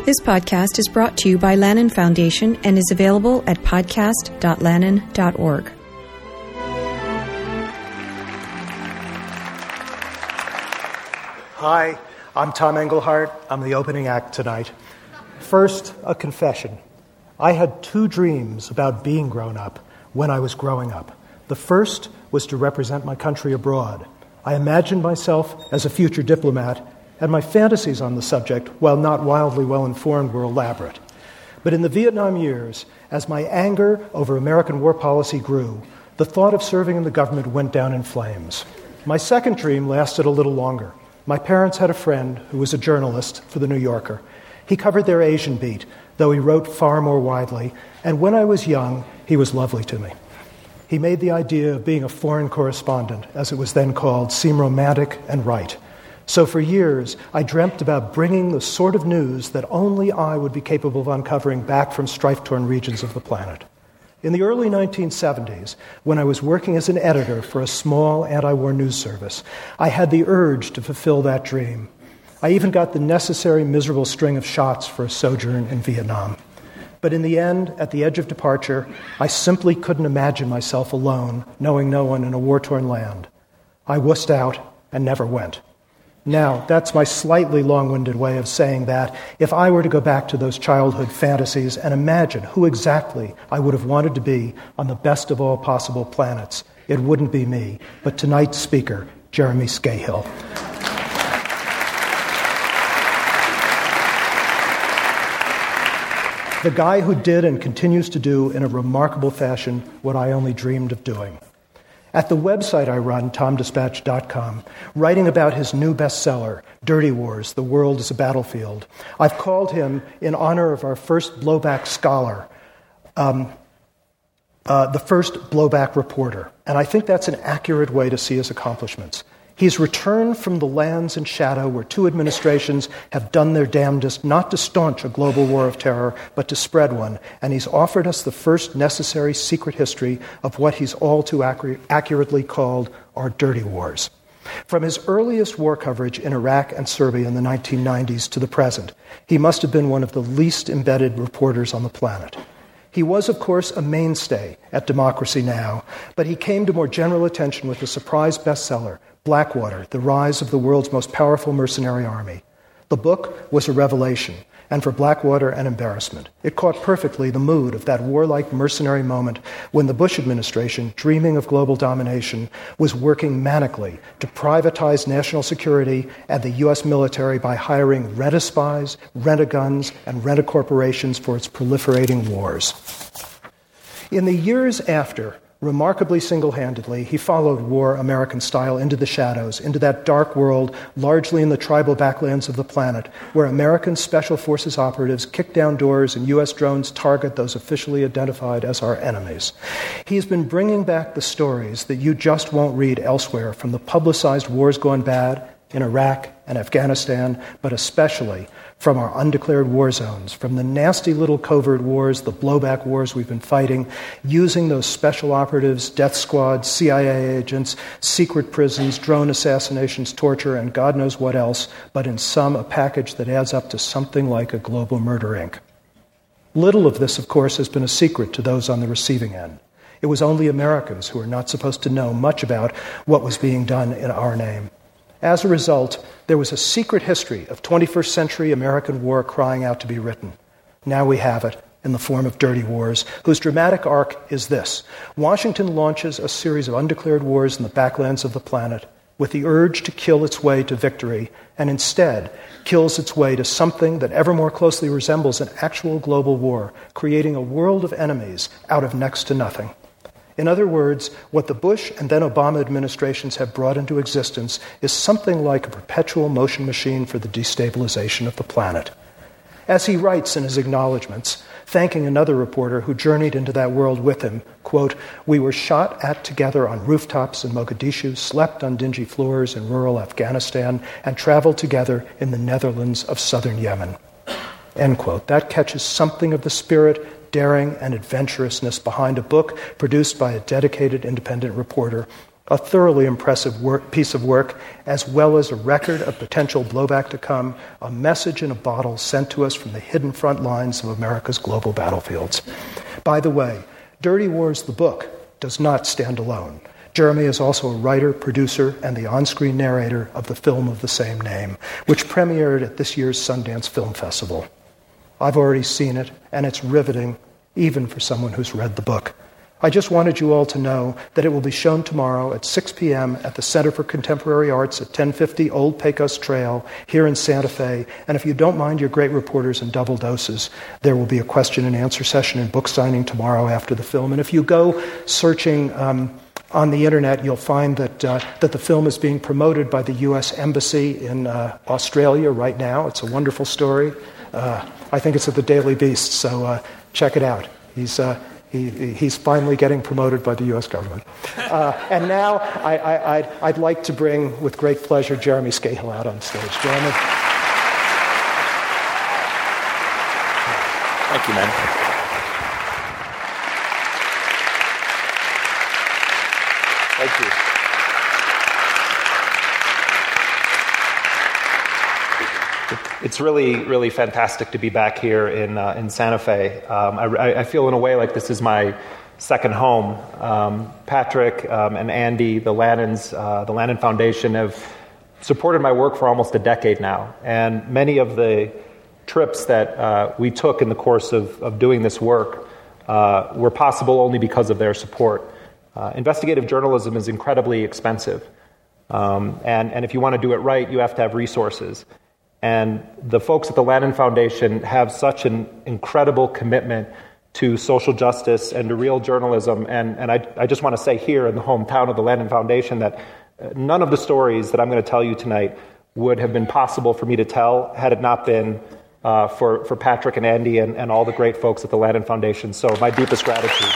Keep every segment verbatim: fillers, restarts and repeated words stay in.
This podcast is brought to you by Lannan Foundation and is available at podcast dot lannan dot org. Hi, I'm Tom Engelhardt. I'm the opening act tonight. First, a confession. I had two dreams about being grown up when I was growing up. The first was to represent my country abroad. I imagined myself as a future diplomat, and my fantasies on the subject, while not wildly well-informed, were elaborate. But in the Vietnam years, as my anger over American war policy grew, the thought of serving in the government went down in flames. My second dream lasted a little longer. My parents had a friend who was a journalist for The New Yorker. He covered their Asian beat, though he wrote far more widely, and when I was young, he was lovely to me. He made the idea of being a foreign correspondent, as it was then called, seem romantic and right. So for years, I dreamt about bringing the sort of news that only I would be capable of uncovering back from strife-torn regions of the planet. In the early nineteen seventies, when I was working as an editor for a small anti-war news service, I had the urge to fulfill that dream. I even got the necessary miserable string of shots for a sojourn in Vietnam. But in the end, at the edge of departure, I simply couldn't imagine myself alone, knowing no one in a war-torn land. I wussed out and never went. Now, that's my slightly long-winded way of saying that if I were to go back to those childhood fantasies and imagine who exactly I would have wanted to be on the best of all possible planets, it wouldn't be me, but tonight's speaker, Jeremy Scahill. The guy who did and continues to do in a remarkable fashion what I only dreamed of doing. At the website I run, tom dispatch dot com, writing about his new bestseller, Dirty Wars, The World is a Battlefield, I've called him, in honor of our first blowback scholar, um, uh, the first blowback reporter. And I think that's an accurate way to see his accomplishments. He's returned from the lands in shadow where two administrations have done their damnedest not to staunch a global war of terror, but to spread one, and he's offered us the first necessary secret history of what he's all too accurate, accurately called our dirty wars. From his earliest war coverage in Iraq and Serbia in the nineteen nineties to the present, he must have been one of the least embedded reporters on the planet. He was, of course, a mainstay at Democracy Now!, but he came to more general attention with the surprise bestseller, Blackwater, The Rise of the World's Most Powerful Mercenary Army. The book was a revelation, and for Blackwater, an embarrassment. It caught perfectly the mood of that warlike mercenary moment when the Bush administration, dreaming of global domination, was working manically to privatize national security and the U S military by hiring rent-a-spies, rent-a-guns, and rent-a-corporations for its proliferating wars. In the years after, remarkably single-handedly, he followed war American style into the shadows, into that dark world largely in the tribal backlands of the planet, where American Special Forces operatives kick down doors and U S drones target those officially identified as our enemies. He's been bringing back the stories that you just won't read elsewhere from the publicized wars gone bad in Iraq and Afghanistan, but especially from our undeclared war zones, from the nasty little covert wars, the blowback wars we've been fighting, using those special operatives, death squads, C I A agents, secret prisons, drone assassinations, torture, and God knows what else, but in sum a package that adds up to something like a global murder incorporated. Little of this, of course, has been a secret to those on the receiving end. It was only Americans who were not supposed to know much about what was being done in our name. As a result, there was a secret history of twenty-first century American war crying out to be written. Now we have it in the form of Dirty Wars, whose dramatic arc is this. Washington launches a series of undeclared wars in the backlands of the planet with the urge to kill its way to victory, and instead kills its way to something that ever more closely resembles an actual global war, creating a world of enemies out of next to nothing. In other words, what the Bush and then Obama administrations have brought into existence is something like a perpetual motion machine for the destabilization of the planet. As he writes in his acknowledgments, thanking another reporter who journeyed into that world with him, quote, "We were shot at together on rooftops in Mogadishu, slept on dingy floors in rural Afghanistan, and traveled together in the Netherlands of southern Yemen." End quote. That catches something of the spirit, daring, and adventurousness behind a book produced by a dedicated independent reporter A thoroughly impressive work, piece of work, as well as a record of potential blowback to come, a message in a bottle sent to us from the hidden front lines of America's global battlefields. By the way, Dirty Wars, the book, does not stand alone. Jeremy is also a writer, producer, and the on-screen narrator of the film of the same name, which premiered at this year's Sundance Film Festival. I've already seen it, and it's riveting, even for someone who's read the book. I just wanted you all to know that it will be shown tomorrow at six p.m. at the Center for Contemporary Arts at ten fifty Old Pecos Trail here in Santa Fe. And if you don't mind your great reporters and double doses, there will be a question and answer session and book signing tomorrow after the film. And if you go searching um, on the internet, you'll find that uh, that the film is being promoted by the U S Embassy in uh, Australia right now. It's a wonderful story. Uh, I think it's at the Daily Beast, so uh, check it out. He's... Uh, He, he's finally getting promoted by the U S government. Uh, and now I, I, I'd, I'd like to bring, with great pleasure, Jeremy Scahill out on stage. Jeremy. Thank you, man. Thank you. It's really, really fantastic to be back here in uh, in Santa Fe. Um, I, I feel in a way like this is my second home. Um, Patrick um, and Andy, the Lannons, uh, the Lannon Foundation, have supported my work for almost a decade now. And many of the trips that uh, we took in the course of, of doing this work uh, were possible only because of their support. Uh, investigative journalism is incredibly expensive. Um, and, and if you want to do it right, you have to have resources. And the folks at the Lannon Foundation have such an incredible commitment to social justice and to real journalism. And, and I, I just want to say here in the hometown of the Lannon Foundation that none of the stories that I'm going to tell you tonight would have been possible for me to tell had it not been uh, for, for Patrick and Andy and, and all the great folks at the Lannon Foundation. So my deepest gratitude.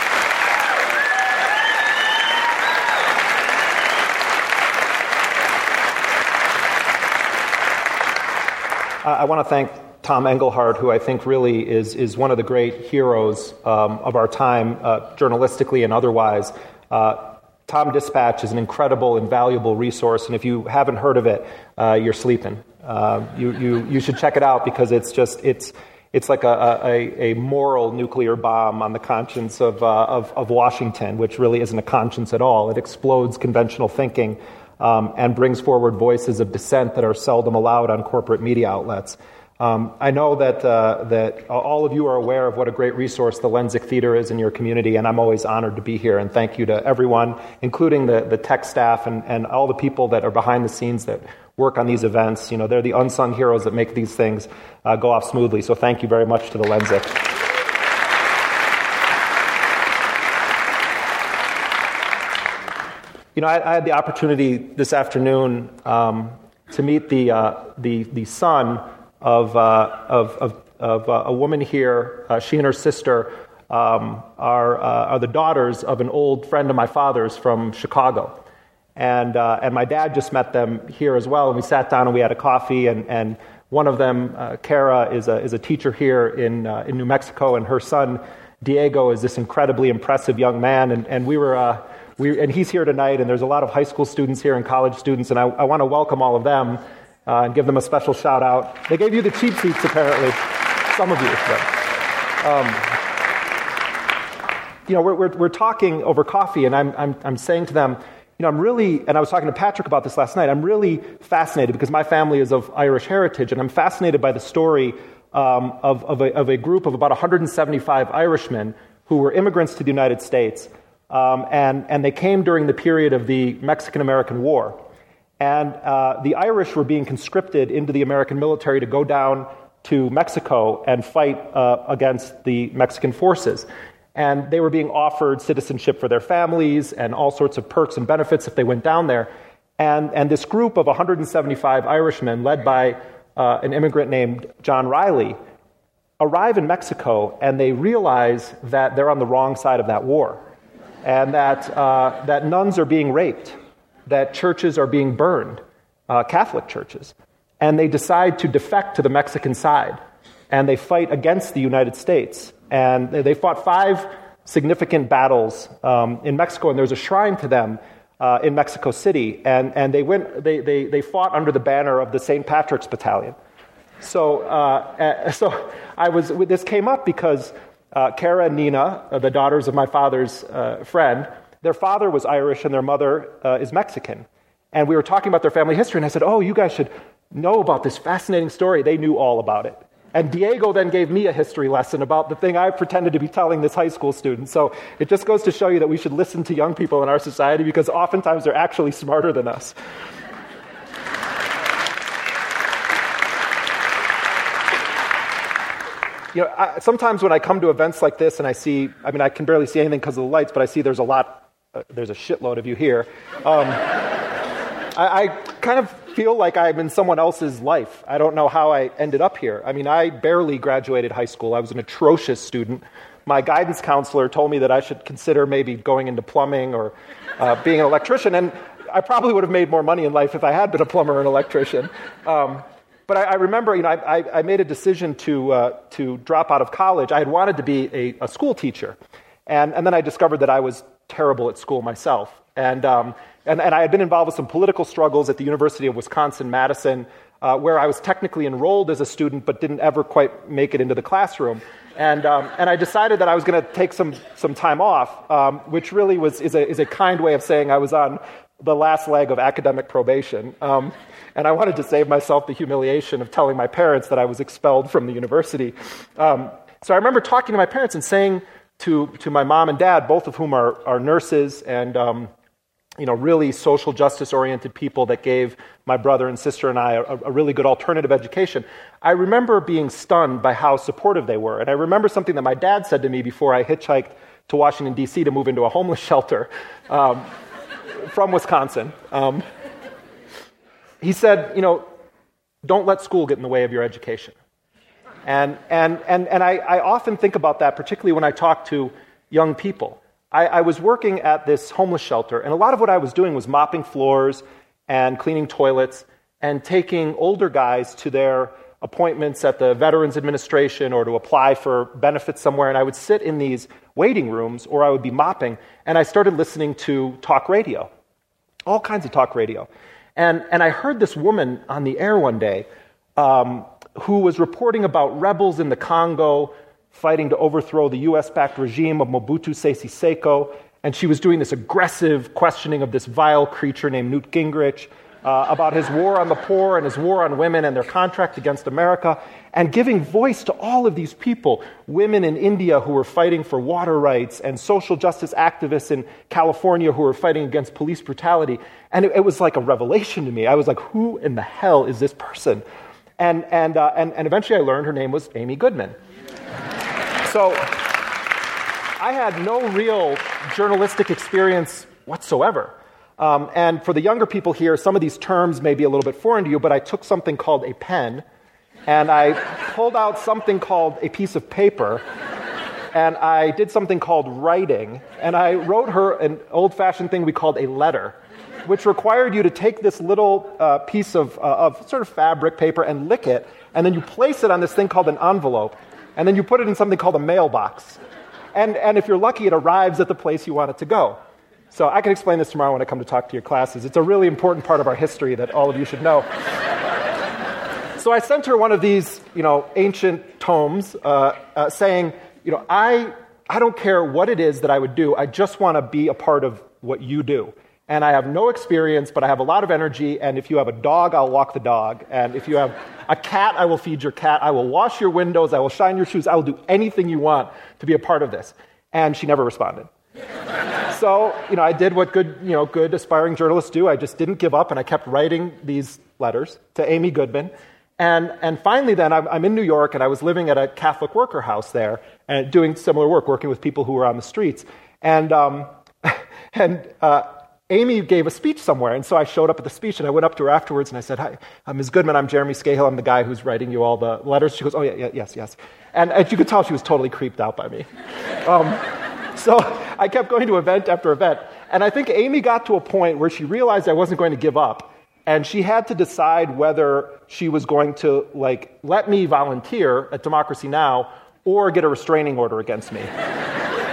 I want to thank Tom Engelhardt, who I think really is is one of the great heroes um, of our time, uh, journalistically and otherwise. Uh, Tom Dispatch is an incredible and valuable resource, and if you haven't heard of it, uh, you're sleeping. Uh, you you you should check it out because it's just it's it's like a a, a moral nuclear bomb on the conscience of, uh, of of Washington, which really isn't a conscience at all. It explodes conventional thinking. Um, and brings forward voices of dissent that are seldom allowed on corporate media outlets. Um, I know that uh, that all of you are aware of what a great resource the Lenzik Theater is in your community, and I'm always honored to be here. And thank you to everyone, including the, the tech staff and, and all the people that are behind the scenes that work on these events. You know, they're the unsung heroes that make these things uh, go off smoothly. So thank you very much to the Lenzik. You know, I, I had the opportunity this afternoon um, to meet the uh, the the son of uh, of of, of uh, a woman here. Uh, she and her sister um, are uh, are the daughters of an old friend of my father's from Chicago, and uh, and my dad just met them here as well. And we sat down and we had a coffee. And, and one of them, uh, Kara, is a is a teacher here in uh, in New Mexico, and her son Diego is this incredibly impressive young man. And and we were. Uh, We, and he's here tonight, and there's a lot of high school students here and college students, and I, I want to welcome all of them uh, and give them a special shout out. They gave you the cheap seats, apparently, some of you. But, um, you know, we're, we're we're talking over coffee, and I'm I'm I'm saying to them, you know, I'm really, and I was talking to Patrick about this last night. I'm really fascinated because my family is of Irish heritage, and I'm fascinated by the story um, of of a, of a group of about one hundred seventy-five Irishmen who were immigrants to the United States. Um, and, and they came during the period of the Mexican-American War. And uh, the Irish were being conscripted into the American military to go down to Mexico and fight uh, against the Mexican forces. And they were being offered citizenship for their families and all sorts of perks and benefits if they went down there. And, and this group of one hundred seventy-five Irishmen, led by uh, an immigrant named John Riley, arrive in Mexico, and they realize that they're on the wrong side of that war. And that uh, that nuns are being raped, that churches are being burned, uh, Catholic churches. And they decide to defect to the Mexican side, and they fight against the United States. And they fought five significant battles um, in Mexico, and there's a shrine to them uh, in Mexico City, and, and they went they, they they fought under the banner of the Saint Patrick's Battalion. So uh, so I was this came up because uh, Kara and Nina, uh, the daughters of my father's uh, friend, their father was Irish and their mother uh, is Mexican, and we were talking about their family history, and I said, "Oh, you guys should know about this fascinating story." They knew all about it. And Diego then gave me a history lesson about the thing I pretended to be telling this high school student. So it just goes to show you that we should listen to young people in our society, because oftentimes they're actually smarter than us. You know, I, sometimes when I come to events like this and I see, I mean, I can barely see anything because of the lights, but I see there's a lot, uh, there's a shitload of you here. Um, I, I kind of feel like I'm in someone else's life. I don't know how I ended up here. I mean, I barely graduated high school. I was an atrocious student. My guidance counselor told me that I should consider maybe going into plumbing or uh, being an electrician, and I probably would have made more money in life if I had been a plumber or an electrician. Um, but I, I remember, you know, I, I, I made a decision to uh, to drop out of college. I had wanted to be a, a school teacher, and, and then I discovered that I was terrible at school myself. And um, And, and I had been involved with some political struggles at the University of Wisconsin-Madison, uh, where I was technically enrolled as a student but didn't ever quite make it into the classroom. And um, and I decided that I was going to take some some time off, um, which really was is a is a kind way of saying I was on the last leg of academic probation. Um, and I wanted to save myself the humiliation of telling my parents that I was expelled from the university. Um, so I remember talking to my parents and saying to to my mom and dad, both of whom are are nurses and um, you know, really social justice-oriented people that gave my brother and sister and I a, a really good alternative education. I remember being stunned by how supportive they were. And I remember something that my dad said to me before I hitchhiked to Washington, D C to move into a homeless shelter um, from Wisconsin. Um, he said, you know, don't let school get in the way of your education. And, and, and, and I, I often think about that, particularly when I talk to young people. I, I was working at this homeless shelter, and a lot of what I was doing was mopping floors and cleaning toilets and taking older guys to their appointments at the Veterans Administration or to apply for benefits somewhere, and I would sit in these waiting rooms, or I would be mopping, and I started listening to talk radio, all kinds of talk radio. And, and I heard this woman on the air one day um, who was reporting about rebels in the Congo fighting to overthrow the U S-backed regime of Mobutu Sese Seko, and she was doing this aggressive questioning of this vile creature named Newt Gingrich uh, about his war on the poor and his war on women and their contract against America, and giving voice to all of these people, women in India who were fighting for water rights and social justice activists in California who were fighting against police brutality. And it, it was like a revelation to me. I was like, who in the hell is this person? And, and, uh, and, and eventually I learned her name was Amy Goodman. So I had no real journalistic experience whatsoever. Um, and for the younger people here, some of these terms may be a little bit foreign to you, but I took something called a pen, and I pulled out something called a piece of paper, and I did something called writing, and I wrote her an old-fashioned thing we called a letter, which required you to take this little uh, piece of, uh, of sort of fabric paper and lick it, and then you place it on this thing called an envelope, and then you put it in something called a mailbox. And, and if you're lucky, it arrives at the place you want it to go. So I can explain this tomorrow when I come to talk to your classes. It's a really important part of our history that all of you should know. So I sent her one of these, you know, ancient tomes uh, uh, saying, you know, I, I don't care what it is that I would do. I just want to be a part of what you do. And I have no experience, but I have a lot of energy, and if you have a dog, I'll walk the dog. And if you have a cat, I will feed your cat. I will wash your windows. I will shine your shoes. I will do anything you want to be a part of this. And she never responded. So, you know, I did what good, you know, good aspiring journalists do. I just didn't give up, and I kept writing these letters to Amy Goodman. And and finally then, I'm, I'm in New York, and I was living at a Catholic worker house there, and doing similar work, working with people who were on the streets. And, um, and, uh, Amy gave a speech somewhere, and so I showed up at the speech, and I went up to her afterwards, and I said, hi, uh, Miz Goodman, I'm Jeremy Scahill. I'm the guy who's writing you all the letters. She goes, oh, yeah, yeah yes, yes. And, and you could tell she was totally creeped out by me. Um, so I kept going to event after event, and I think Amy got to a point where she realized I wasn't going to give up, and she had to decide whether she was going to, like, let me volunteer at Democracy Now! Or get a restraining order against me.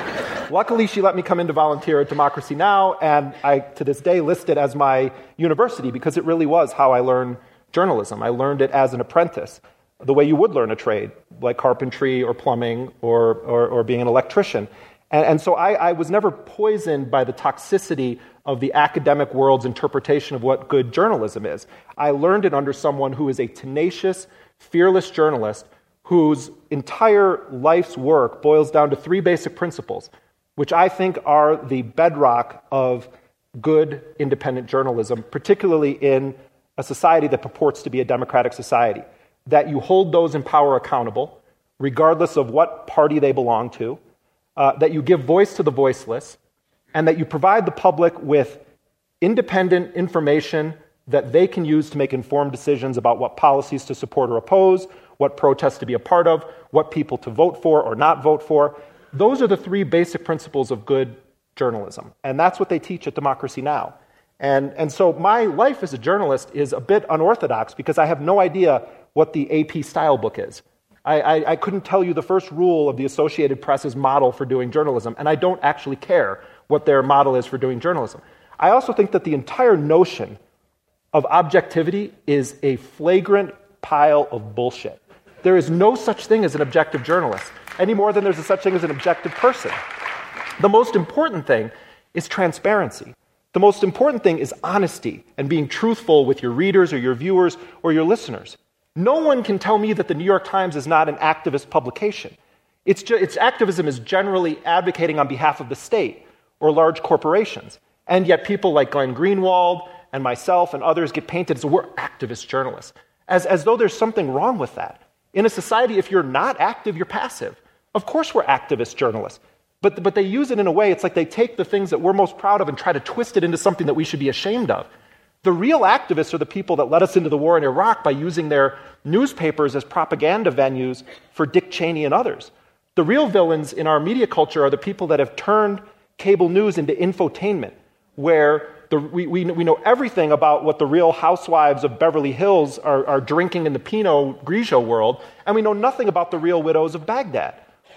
Luckily, she let me come in to volunteer at Democracy Now!, and I, to this day, list it as my university because it really was how I learned journalism. I learned it as an apprentice, the way you would learn a trade, like carpentry or plumbing or, or, or being an electrician. And, and so I, I was never poisoned by the toxicity of the academic world's interpretation of what good journalism is. I learned it under someone who is a tenacious, fearless journalist whose entire life's work boils down to three basic principles, which I think are the bedrock of good independent journalism, particularly in a society that purports to be a democratic society. That you hold those in power accountable, regardless of what party they belong to, uh, that you give voice to the voiceless, and that you provide the public with independent information that they can use to make informed decisions about what policies to support or oppose, what protests to be a part of, what people to vote for or not vote for. Those are the three basic principles of good journalism, and that's what they teach at Democracy Now! And, and so my life as a journalist is a bit unorthodox because I have no idea what the A P style book is. I, I, I couldn't tell you the first rule of the Associated Press's model for doing journalism, and I don't actually care what their model is for doing journalism. I also think that the entire notion of objectivity is a flagrant pile of bullshit. There is no such thing as an objective journalist, any more than there's a such thing as an objective person. The most important thing is transparency. The most important thing is honesty and being truthful with your readers or your viewers or your listeners. No one can tell me that the New York Times is not an activist publication. It's, ju- its activism is generally advocating on behalf of the state or large corporations. And yet people like Glenn Greenwald and myself and others get painted as we're activist journalists, as, as though there's something wrong with that. In a society, if you're not active, you're passive. Of course we're activist journalists. But, but they use it in a way, it's like they take the things that we're most proud of and try to twist it into something that we should be ashamed of. The real activists are the people that led us into the war in Iraq by using their newspapers as propaganda venues for Dick Cheney and others. The real villains in our media culture are the people that have turned cable news into infotainment, where the, we, we, we know everything about what the real housewives of Beverly Hills are, are drinking in the Pinot Grigio world, and we know nothing about the real widows of Baghdad.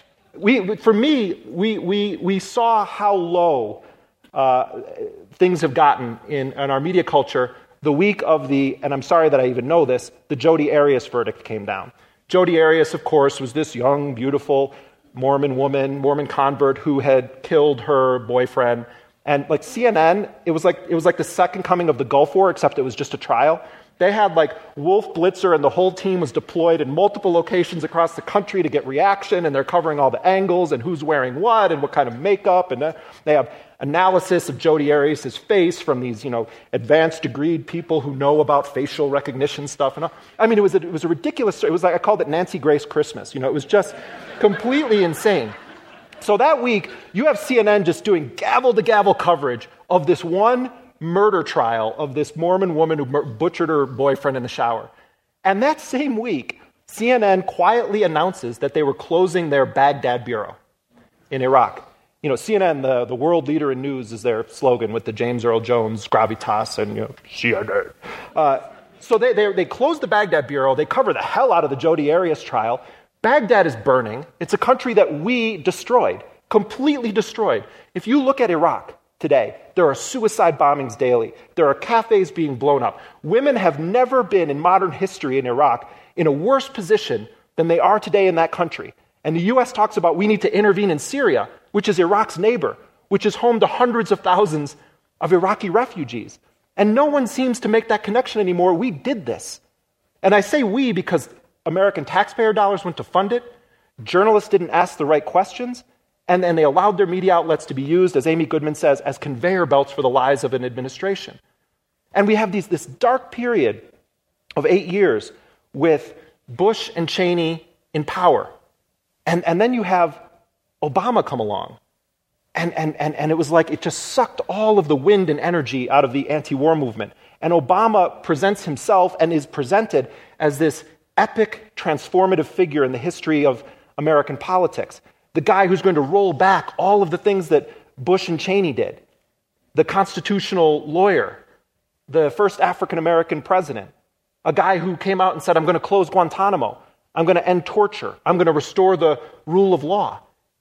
We, for me, we, we, we saw how low uh, things have gotten in, in our media culture the week of the, and I'm sorry that I even know this, the Jodi Arias verdict came down. Jodi Arias, of course, was this young, beautiful Mormon woman, Mormon convert who had killed her boyfriend. And like C N N, it was like it was like the second coming of the Gulf War, except it was just a trial. They had like Wolf Blitzer and the whole team was deployed in multiple locations across the country to get reaction, and they're covering all the angles and who's wearing what and what kind of makeup, and they have analysis of Jodi Arias' face from these, you know, advanced degreed people who know about facial recognition stuff. And all. I mean, it was a, it was a ridiculous. It was like I called it Nancy Grace Christmas. You know, it was just completely insane. So that week, you have C N N just doing gavel-to-gavel coverage of this one murder trial of this Mormon woman who butchered her boyfriend in the shower. And that same week, C N N quietly announces that they were closing their Baghdad bureau in Iraq. You know, C N N, the, the world leader in news, is their slogan with the James Earl Jones gravitas and, you know, C N N. Uh, so they, they, they closed the Baghdad bureau. They cover the hell out of the Jodi Arias trial. Baghdad is burning. It's a country that we destroyed, completely destroyed. If you look at Iraq today, there are suicide bombings daily. There are cafes being blown up. Women have never been in modern history in Iraq in a worse position than they are today in that country. And the U S talks about we need to intervene in Syria, which is Iraq's neighbor, which is home to hundreds of thousands of Iraqi refugees. And no one seems to make that connection anymore. We did this. And I say we because American taxpayer dollars went to fund it, journalists didn't ask the right questions, and, and they allowed their media outlets to be used, as Amy Goodman says, as conveyor belts for the lies of an administration. And we have these, this dark period of eight years with Bush and Cheney in power. And, and then you have Obama come along. And, and, and, and it was like it just sucked all of the wind and energy out of the anti-war movement. And Obama presents himself and is presented as this epic, transformative figure in the history of American politics. The guy who's going to roll back all of the things that Bush and Cheney did. The constitutional lawyer. The first African-American president. A guy who came out and said, I'm going to close Guantanamo. I'm going to end torture. I'm going to restore the rule of law.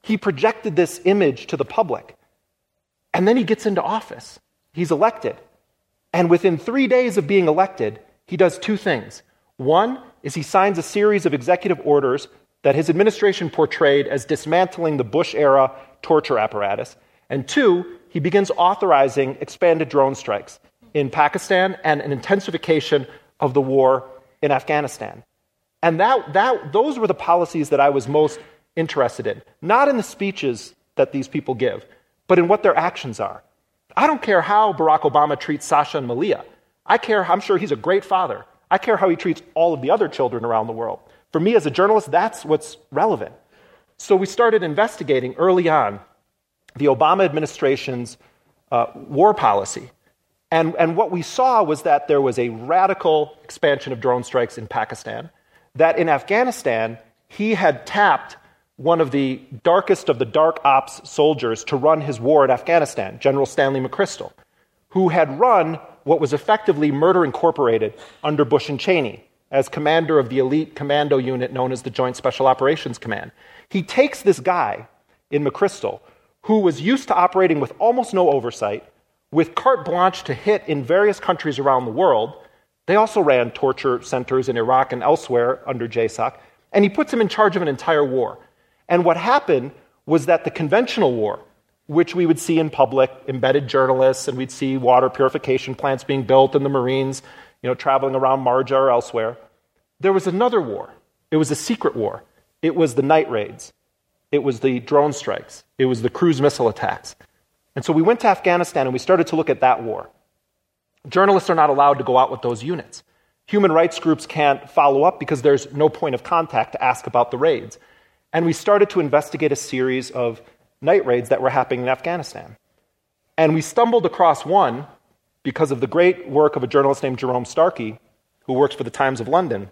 he projected this image to the public. And then he gets into office. He's elected. And within three days of being elected, he does two things. One is he signs a series of executive orders that his administration portrayed as dismantling the Bush-era torture apparatus. And two, he begins authorizing expanded drone strikes in Pakistan and an intensification of the war in Afghanistan. And that, that, those were the policies that I was most interested in, not in the speeches that these people give, but in what their actions are. I don't care how Barack Obama treats Sasha and Malia. I care, I'm sure he's a great father. I care how he treats all of the other children around the world. For me as a journalist, that's what's relevant. So we started investigating early on the Obama administration's uh, war policy. And, and what we saw was that there was a radical expansion of drone strikes in Pakistan, that in Afghanistan, he had tapped one of the darkest of the dark ops soldiers to run his war in Afghanistan, General Stanley McChrystal, who had run what was effectively Murder Incorporated under Bush and Cheney as commander of the elite commando unit known as the Joint Special Operations Command. He takes this guy in McChrystal, who was used to operating with almost no oversight, with carte blanche to hit in various countries around the world. They also ran torture centers in Iraq and elsewhere under J SOC, and he puts him in charge of an entire war. And what happened was that the conventional war, which we would see in public, embedded journalists, and we'd see water purification plants being built and the Marines, you know, traveling around Marja or elsewhere, there was another war. It was a secret war. It was the night raids. It was the drone strikes. It was the cruise missile attacks. And so we went to Afghanistan and we started to look at that war. Journalists are not allowed to go out with those units. Human rights groups can't follow up because there's no point of contact to ask about the raids. And we started to investigate a series of night raids that were happening in Afghanistan. And we stumbled across one because of the great work of a journalist named Jerome Starkey, who works for the Times of London,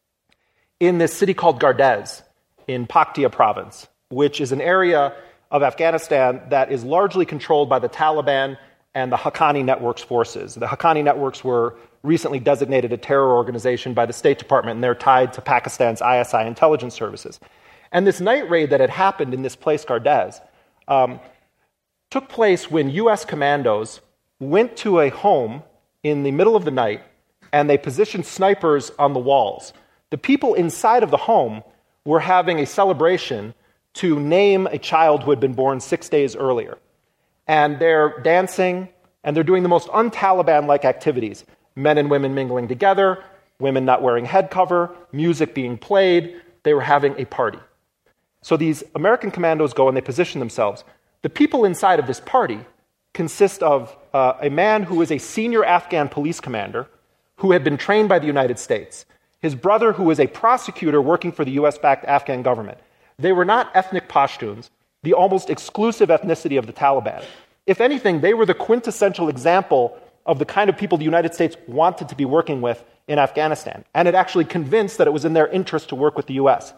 in this city called Gardez in Paktia province, which is an area of Afghanistan that is largely controlled by the Taliban and the Haqqani Network's forces. The Haqqani Networks were recently designated a terror organization by the State Department, and they're tied to Pakistan's I S I intelligence services. And this night raid that had happened in this place, Gardez, um, took place when U S commandos went to a home in the middle of the night, and they positioned snipers on the walls. The people inside of the home were having a celebration to name a child who had been born six days earlier. And they're dancing, and they're doing the most un-Taliban-like activities. Men and women mingling together, women not wearing head cover, music being played. They were having a party. So these American commandos go and they position themselves. The people inside of this party consist of uh, a man who is a senior Afghan police commander who had been trained by the United States, his brother who is a prosecutor working for the U S-backed Afghan government. They were not ethnic Pashtuns, the almost exclusive ethnicity of the Taliban. If anything, they were the quintessential example of the kind of people the United States wanted to be working with in Afghanistan, and it actually convinced that it was in their interest to work with the U S.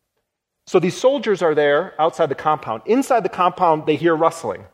So these soldiers are there outside the compound. Inside the compound, they hear rustling.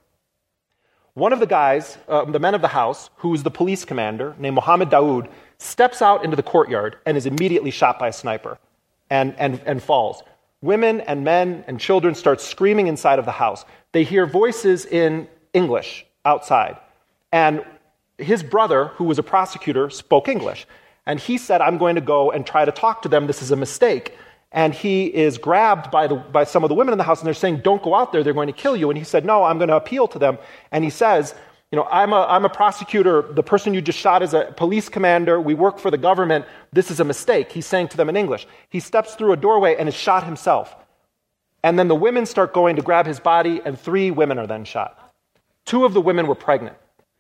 One of the guys, uh, the men of the house, who is the police commander, named Mohammed Daoud, steps out into the courtyard and is immediately shot by a sniper and, and, and falls. Women and men and children start screaming inside of the house. They hear voices in English outside. And his brother, who was a prosecutor, spoke English. And he said, I'm going to go and try to talk to them. This is a mistake. And he is grabbed by, the, by some of the women in the house, and they're saying, don't go out there, they're going to kill you. And he said, no, I'm going to appeal to them. And he says, you know, I'm a, I'm a prosecutor. The person you just shot is a police commander. We work for the government. This is a mistake. He's saying to them in English. He steps through a doorway and is shot himself. And then the women start going to grab his body, and three women are then shot. Two of the women were pregnant.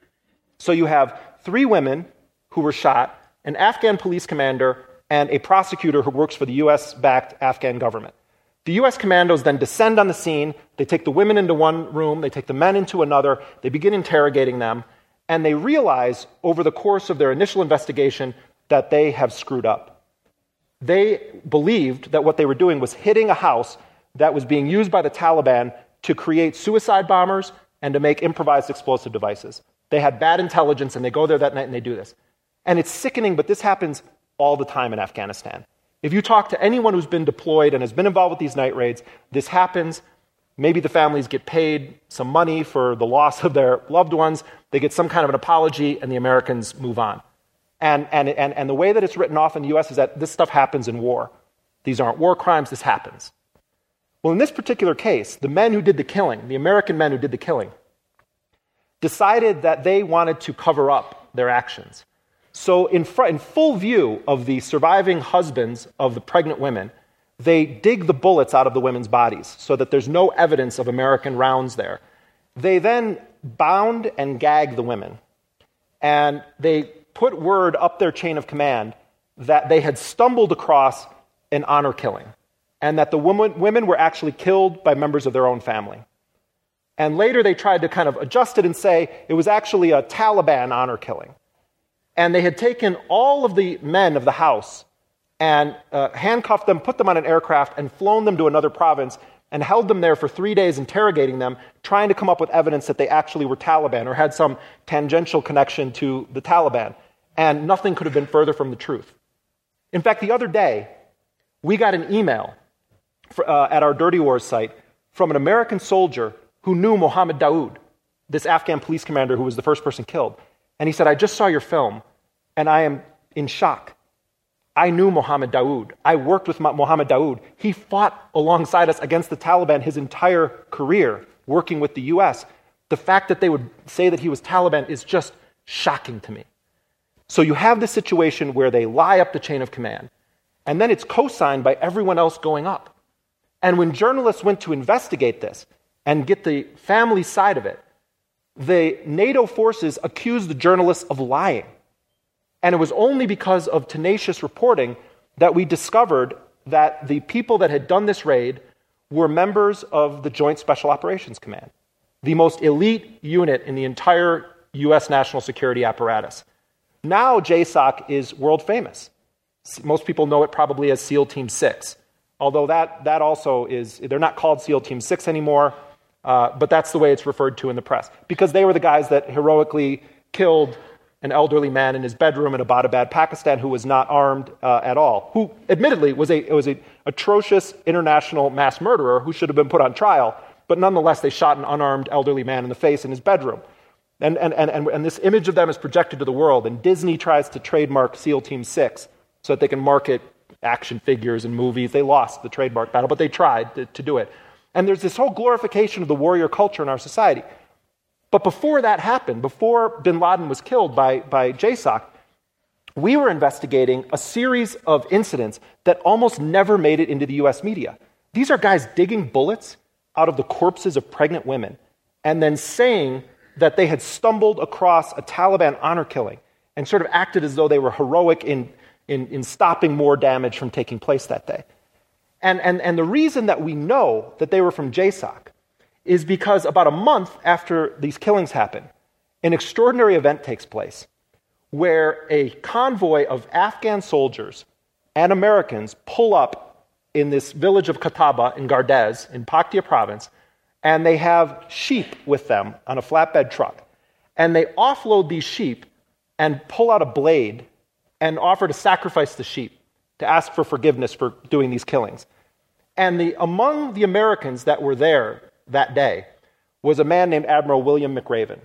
So you have three women who were shot, an Afghan police commander, and a prosecutor who works for the U S-backed Afghan government. The U S commandos then descend on the scene. They take the women into one room. They take the men into another. They begin interrogating them. And they realize over the course of their initial investigation that they have screwed up. They believed that what they were doing was hitting a house that was being used by the Taliban to create suicide bombers and to make improvised explosive devices. They had bad intelligence, and they go there that night and they do this. And it's sickening, but this happens all the time in Afghanistan. If you talk to anyone who's been deployed and has been involved with these night raids, this happens Maybe the families get paid some money for the loss of their loved ones. They get some kind of an apology, and the Americans move on. And, and, and, and the way that it's written off in the U S is that this stuff happens in war. These aren't war crimes, this happens. Well, in this particular case, the men who did the killing, the American men who did the killing, decided that they wanted to cover up their actions. So in, fr- in full view of the surviving husbands of the pregnant women, they dig the bullets out of the women's bodies so that there's no evidence of American rounds there. They then bound and gagged the women. And they put word up their chain of command that they had stumbled across an honor killing, and that the woman, women were actually killed by members of their own family. And later they tried to kind of adjust it and say it was actually a Taliban honor killing. And they had taken all of the men of the house and uh, handcuffed them, put them on an aircraft, and flown them to another province and held them there for three days interrogating them, trying to come up with evidence that they actually were Taliban or had some tangential connection to the Taliban. And nothing could have been further from the truth. In fact, the other day, we got an email for, uh, at our Dirty Wars site from an American soldier who knew Mohammed Daoud, this Afghan police commander who was the first person killed. And he said, I just saw your film, and I am in shock. I knew Mohammed Daoud. I worked with Mohammed Daoud. He fought alongside us against the Taliban his entire career, working with the U S. The fact that they would say that he was Taliban is just shocking to me. So you have this situation where they lie up the chain of command, and then it's co-signed by everyone else going up. And when journalists went to investigate this and get the family side of it, the NATO forces accused the journalists of lying. And it was only because of tenacious reporting that we discovered that the people that had done this raid were members of the Joint Special Operations Command, the most elite unit in the entire U S national security apparatus. Now J SOC is world famous. Most people know it probably as SEAL Team six, although that, that also is, they're not called SEAL Team six anymore, uh, but that's the way it's referred to in the press, because they were the guys that heroically killed an elderly man in his bedroom in Abbottabad, Pakistan, who was not armed uh, at all, who admittedly was a was an atrocious international mass murderer who should have been put on trial, but nonetheless they shot an unarmed elderly man in the face in his bedroom. And, and, and, and this image of them is projected to the world, and Disney tries to trademark SEAL Team six so that they can market action figures and movies. They lost the trademark battle, but they tried to, to do it. And there's this whole glorification of the warrior culture in our society. But before that happened, before bin Laden was killed by, by J SOC, we were investigating a series of incidents that almost never made it into the U S media. These are guys digging bullets out of the corpses of pregnant women and then saying that they had stumbled across a Taliban honor killing and sort of acted as though they were heroic in, in, in stopping more damage from taking place that day. And, and, and the reason that we know that they were from J SOC is because about a month after these killings happen, an extraordinary event takes place where a convoy of Afghan soldiers and Americans pull up in this village of Kataba in Gardez in Paktia province, and they have sheep with them on a flatbed truck. And they offload these sheep and pull out a blade and offer to sacrifice the sheep to ask for forgiveness for doing these killings. And the, among the Americans that were there that day was a man named Admiral William McRaven,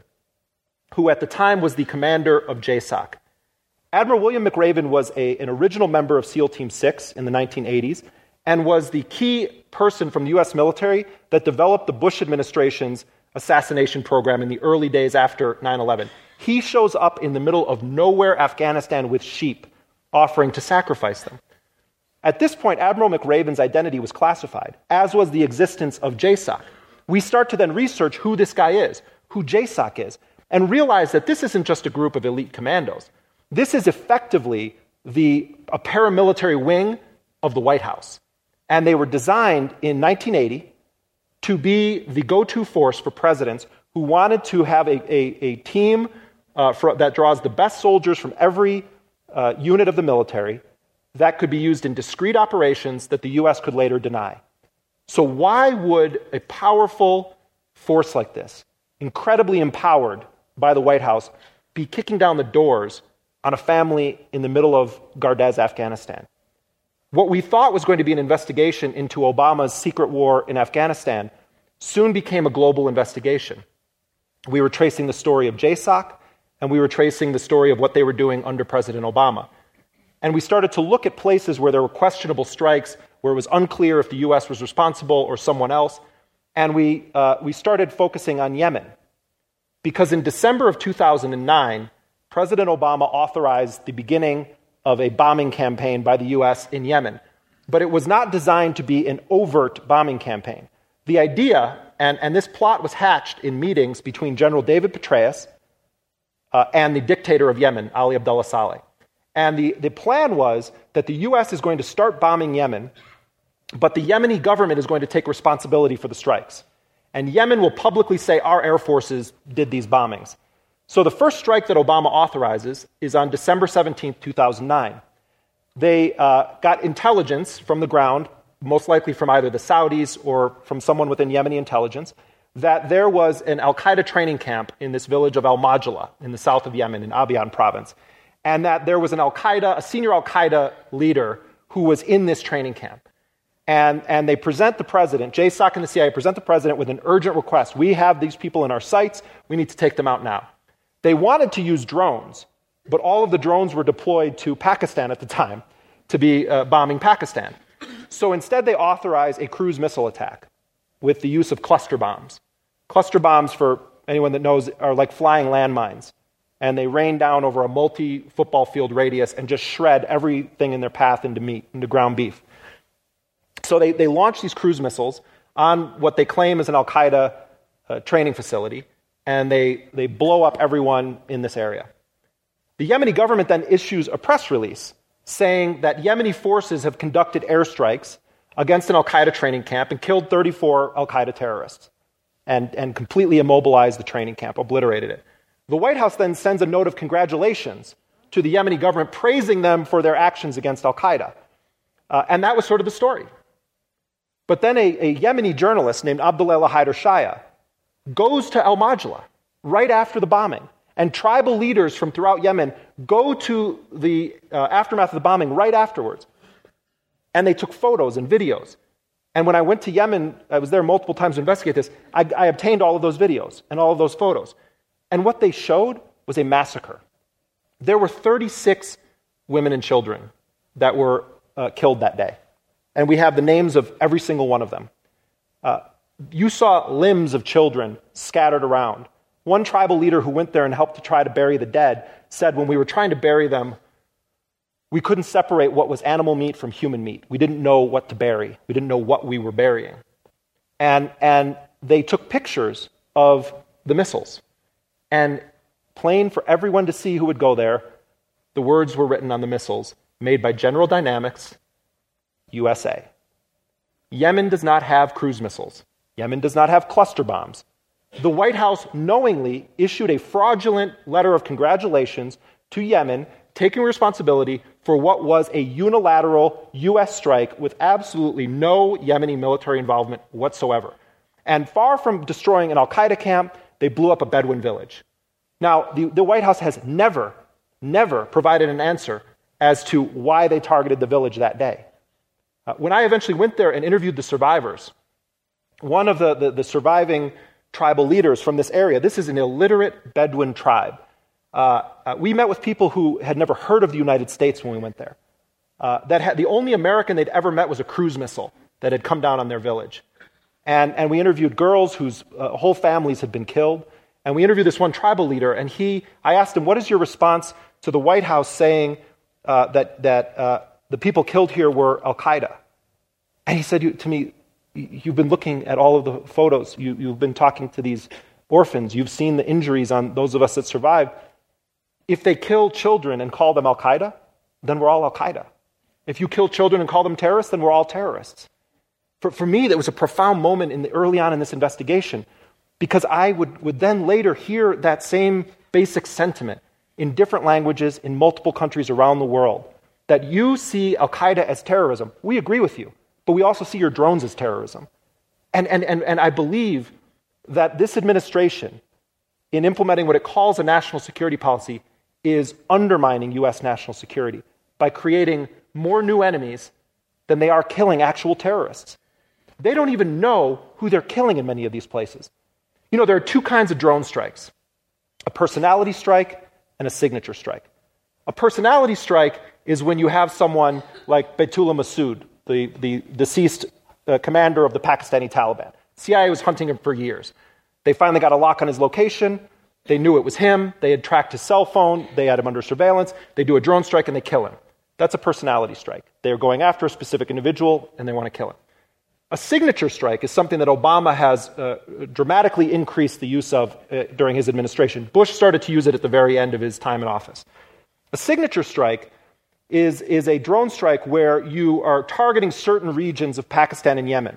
who at the time was the commander of J SOC. Admiral William McRaven was a, an original member of SEAL Team six in the nineteen eighties and was the key person from the U S military that developed the Bush administration's assassination program in the early days after nine eleven. He shows up in the middle of nowhere, Afghanistan, with sheep, offering to sacrifice them. At this point, Admiral McRaven's identity was classified, as was the existence of J SOC. We start to then research who this guy is, who J SOC is, and realize that this isn't just a group of elite commandos. This is effectively the a paramilitary wing of the White House. And they were designed in nineteen eighty to be the go-to force for presidents who wanted to have a, a, a team uh, for, that draws the best soldiers from every uh, unit of the military that could be used in discrete operations that the U S could later deny. So why would a powerful force like this, incredibly empowered by the White House, be kicking down the doors on a family in the middle of Gardez, Afghanistan? What we thought was going to be an investigation into Obama's secret war in Afghanistan soon became a global investigation. We were tracing the story of J SOC, and we were tracing the story of what they were doing under President Obama. And we started to look at places where there were questionable strikes, where it was unclear if the U S was responsible or someone else. And we, uh, we started focusing on Yemen. Because in December of two thousand nine, President Obama authorized the beginning of a bombing campaign by the U S in Yemen. But it was not designed to be an overt bombing campaign. The idea, and, and this plot was hatched in meetings between General David Petraeus uh, and the dictator of Yemen, Ali Abdullah Saleh. And the, the plan was that the U S is going to start bombing Yemen, but the Yemeni government is going to take responsibility for the strikes. And Yemen will publicly say, our air forces did these bombings. So the first strike that Obama authorizes is on December seventeenth, two thousand nine. They uh, got intelligence from the ground, most likely from either the Saudis or from someone within Yemeni intelligence, that there was an al-Qaeda training camp in this village of Al-Majla in the south of Yemen, in Abyan province, and that there was an al-Qaeda, a senior al-Qaeda leader who was in this training camp. And, and they present the president, J SOC and the C I A present the president with an urgent request. We have these people in our sights. We need to take them out now. They wanted to use drones, but all of the drones were deployed to Pakistan at the time to be uh, bombing Pakistan. So instead they authorized a cruise missile attack with the use of cluster bombs. Cluster bombs, for anyone that knows, are like flying landmines. And they rain down over a multi-football field radius and just shred everything in their path into meat, into ground beef. So they, they launch these cruise missiles on what they claim is an al-Qaeda uh, training facility, and they, they blow up everyone in this area. The Yemeni government then issues a press release saying that Yemeni forces have conducted airstrikes against an al-Qaeda training camp and killed thirty-four al-Qaeda terrorists and, and completely immobilized the training camp, obliterated it. The White House then sends a note of congratulations to the Yemeni government, praising them for their actions against al-Qaeda. Uh, and that was sort of the story. But then a, a Yemeni journalist named Abdullah Haider Shaya goes to Al-Majla right after the bombing, and tribal leaders from throughout Yemen go to the uh, aftermath of the bombing right afterwards. And they took photos and videos. And when I went to Yemen, I was there multiple times to investigate this, I, I obtained all of those videos and all of those photos. And what they showed was a massacre. There were thirty-six women and children that were uh, killed that day. And we have the names of every single one of them. Uh, you saw limbs of children scattered around. One tribal leader who went there and helped to try to bury the dead said when we were trying to bury them, we couldn't separate what was animal meat from human meat. We didn't know what to bury. We didn't know what we were burying. And, and they took pictures of the missiles. And plain for everyone to see who would go there, the words were written on the missiles, made by General Dynamics, U S A. Yemen does not have cruise missiles. Yemen does not have cluster bombs. The White House knowingly issued a fraudulent letter of congratulations to Yemen, taking responsibility for what was a unilateral U S strike with absolutely no Yemeni military involvement whatsoever. And far from destroying an al-Qaeda camp, they blew up a Bedouin village. Now, the, the White House has never, never provided an answer as to why they targeted the village that day. Uh, when I eventually went there and interviewed the survivors, one of the, the, the surviving tribal leaders from this area, this is an illiterate Bedouin tribe. Uh, uh, we met with people who had never heard of the United States when we went there. Uh, that had, the only American they'd ever met was a cruise missile that had come down on their village. And, and we interviewed girls whose uh, whole families had been killed. And we interviewed this one tribal leader, and he, I asked him, what is your response to the White House saying uh, that, that uh, the people killed here were al-Qaeda? And he said you, to me, you've been looking at all of the photos. You, you've been talking to these orphans. You've seen the injuries on those of us that survived. If they kill children and call them al-Qaeda, then we're all al-Qaeda. If you kill children and call them terrorists, then we're all terrorists. For, for me, that was a profound moment in the, early on in this investigation, because I would, would then later hear that same basic sentiment in different languages in multiple countries around the world, that you see al-Qaeda as terrorism. We agree with you, but we also see your drones as terrorism. And, and, and, and I believe that this administration, in implementing what it calls a national security policy, is undermining U S national security by creating more new enemies than they are killing actual terrorists. they don't even know who they're killing in many of these places. You know, there are two kinds of drone strikes, a personality strike and a signature strike. A personality strike is when you have someone like Baitullah Masood, the, the deceased uh, commander of the Pakistani Taliban. C I A was hunting him for years. They finally got a lock on his location. They knew it was him. They had tracked his cell phone. They had him under surveillance. They do a drone strike and they kill him. That's a personality strike. They're going after a specific individual and they want to kill him. A signature strike is something that Obama has uh, dramatically increased the use of uh, during his administration. Bush started to use it at the very end of his time in office. A signature strike is, is a drone strike where you are targeting certain regions of Pakistan and Yemen.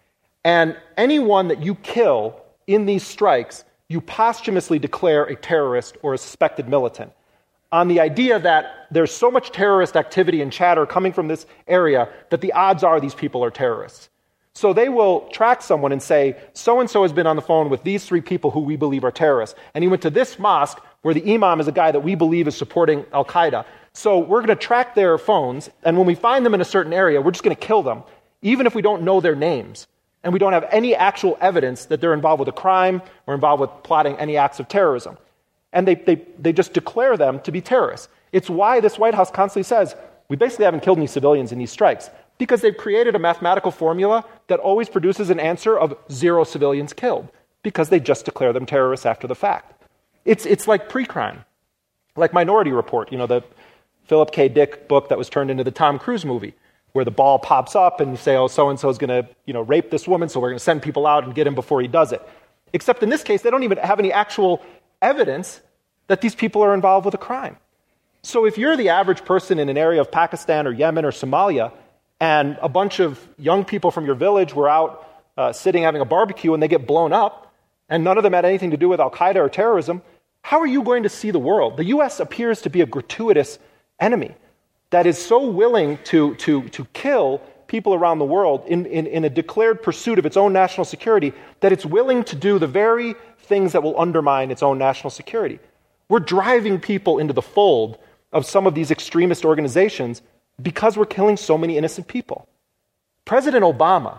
And anyone that you kill in these strikes, you posthumously declare a terrorist or a suspected militant, on the idea that there's so much terrorist activity and chatter coming from this area that the odds are these people are terrorists. So they will track someone and say, so-and-so has been on the phone with these three people who we believe are terrorists. And he went to this mosque where the imam is a guy that we believe is supporting Al-Qaeda. So we're going to track their phones, and when we find them in a certain area, we're just going to kill them, even if we don't know their names. And we don't have any actual evidence that they're involved with a crime or involved with plotting any acts of terrorism. And they, they, they just declare them to be terrorists. It's why this White House constantly says, we basically haven't killed any civilians in these strikes, because they've created a mathematical formula that always produces an answer of zero civilians killed, because they just declare them terrorists after the fact. It's, it's like pre-crime, like Minority Report, you know, the Philip K. Dick book that was turned into the Tom Cruise movie, where the ball pops up and you say, oh, so-and-so is going to, you know, rape this woman, so we're going to send people out and get him before he does it. Except in this case, they don't even have any actual evidence that these people are involved with a crime. So if you're the average person in an area of Pakistan or Yemen or Somalia, and a bunch of young people from your village were out uh, sitting having a barbecue and they get blown up, and none of them had anything to do with Al-Qaeda or terrorism, how are you going to see the world? The U S appears to be a gratuitous enemy that is so willing to, to, to kill people around the world in, in, in a declared pursuit of its own national security, that it's willing to do the very things that will undermine its own national security. We're driving people into the fold of some of these extremist organizations because we're killing so many innocent people. President Obama,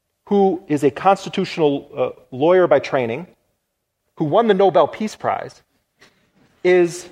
who is a constitutional uh, lawyer by training, who won the Nobel Peace Prize, is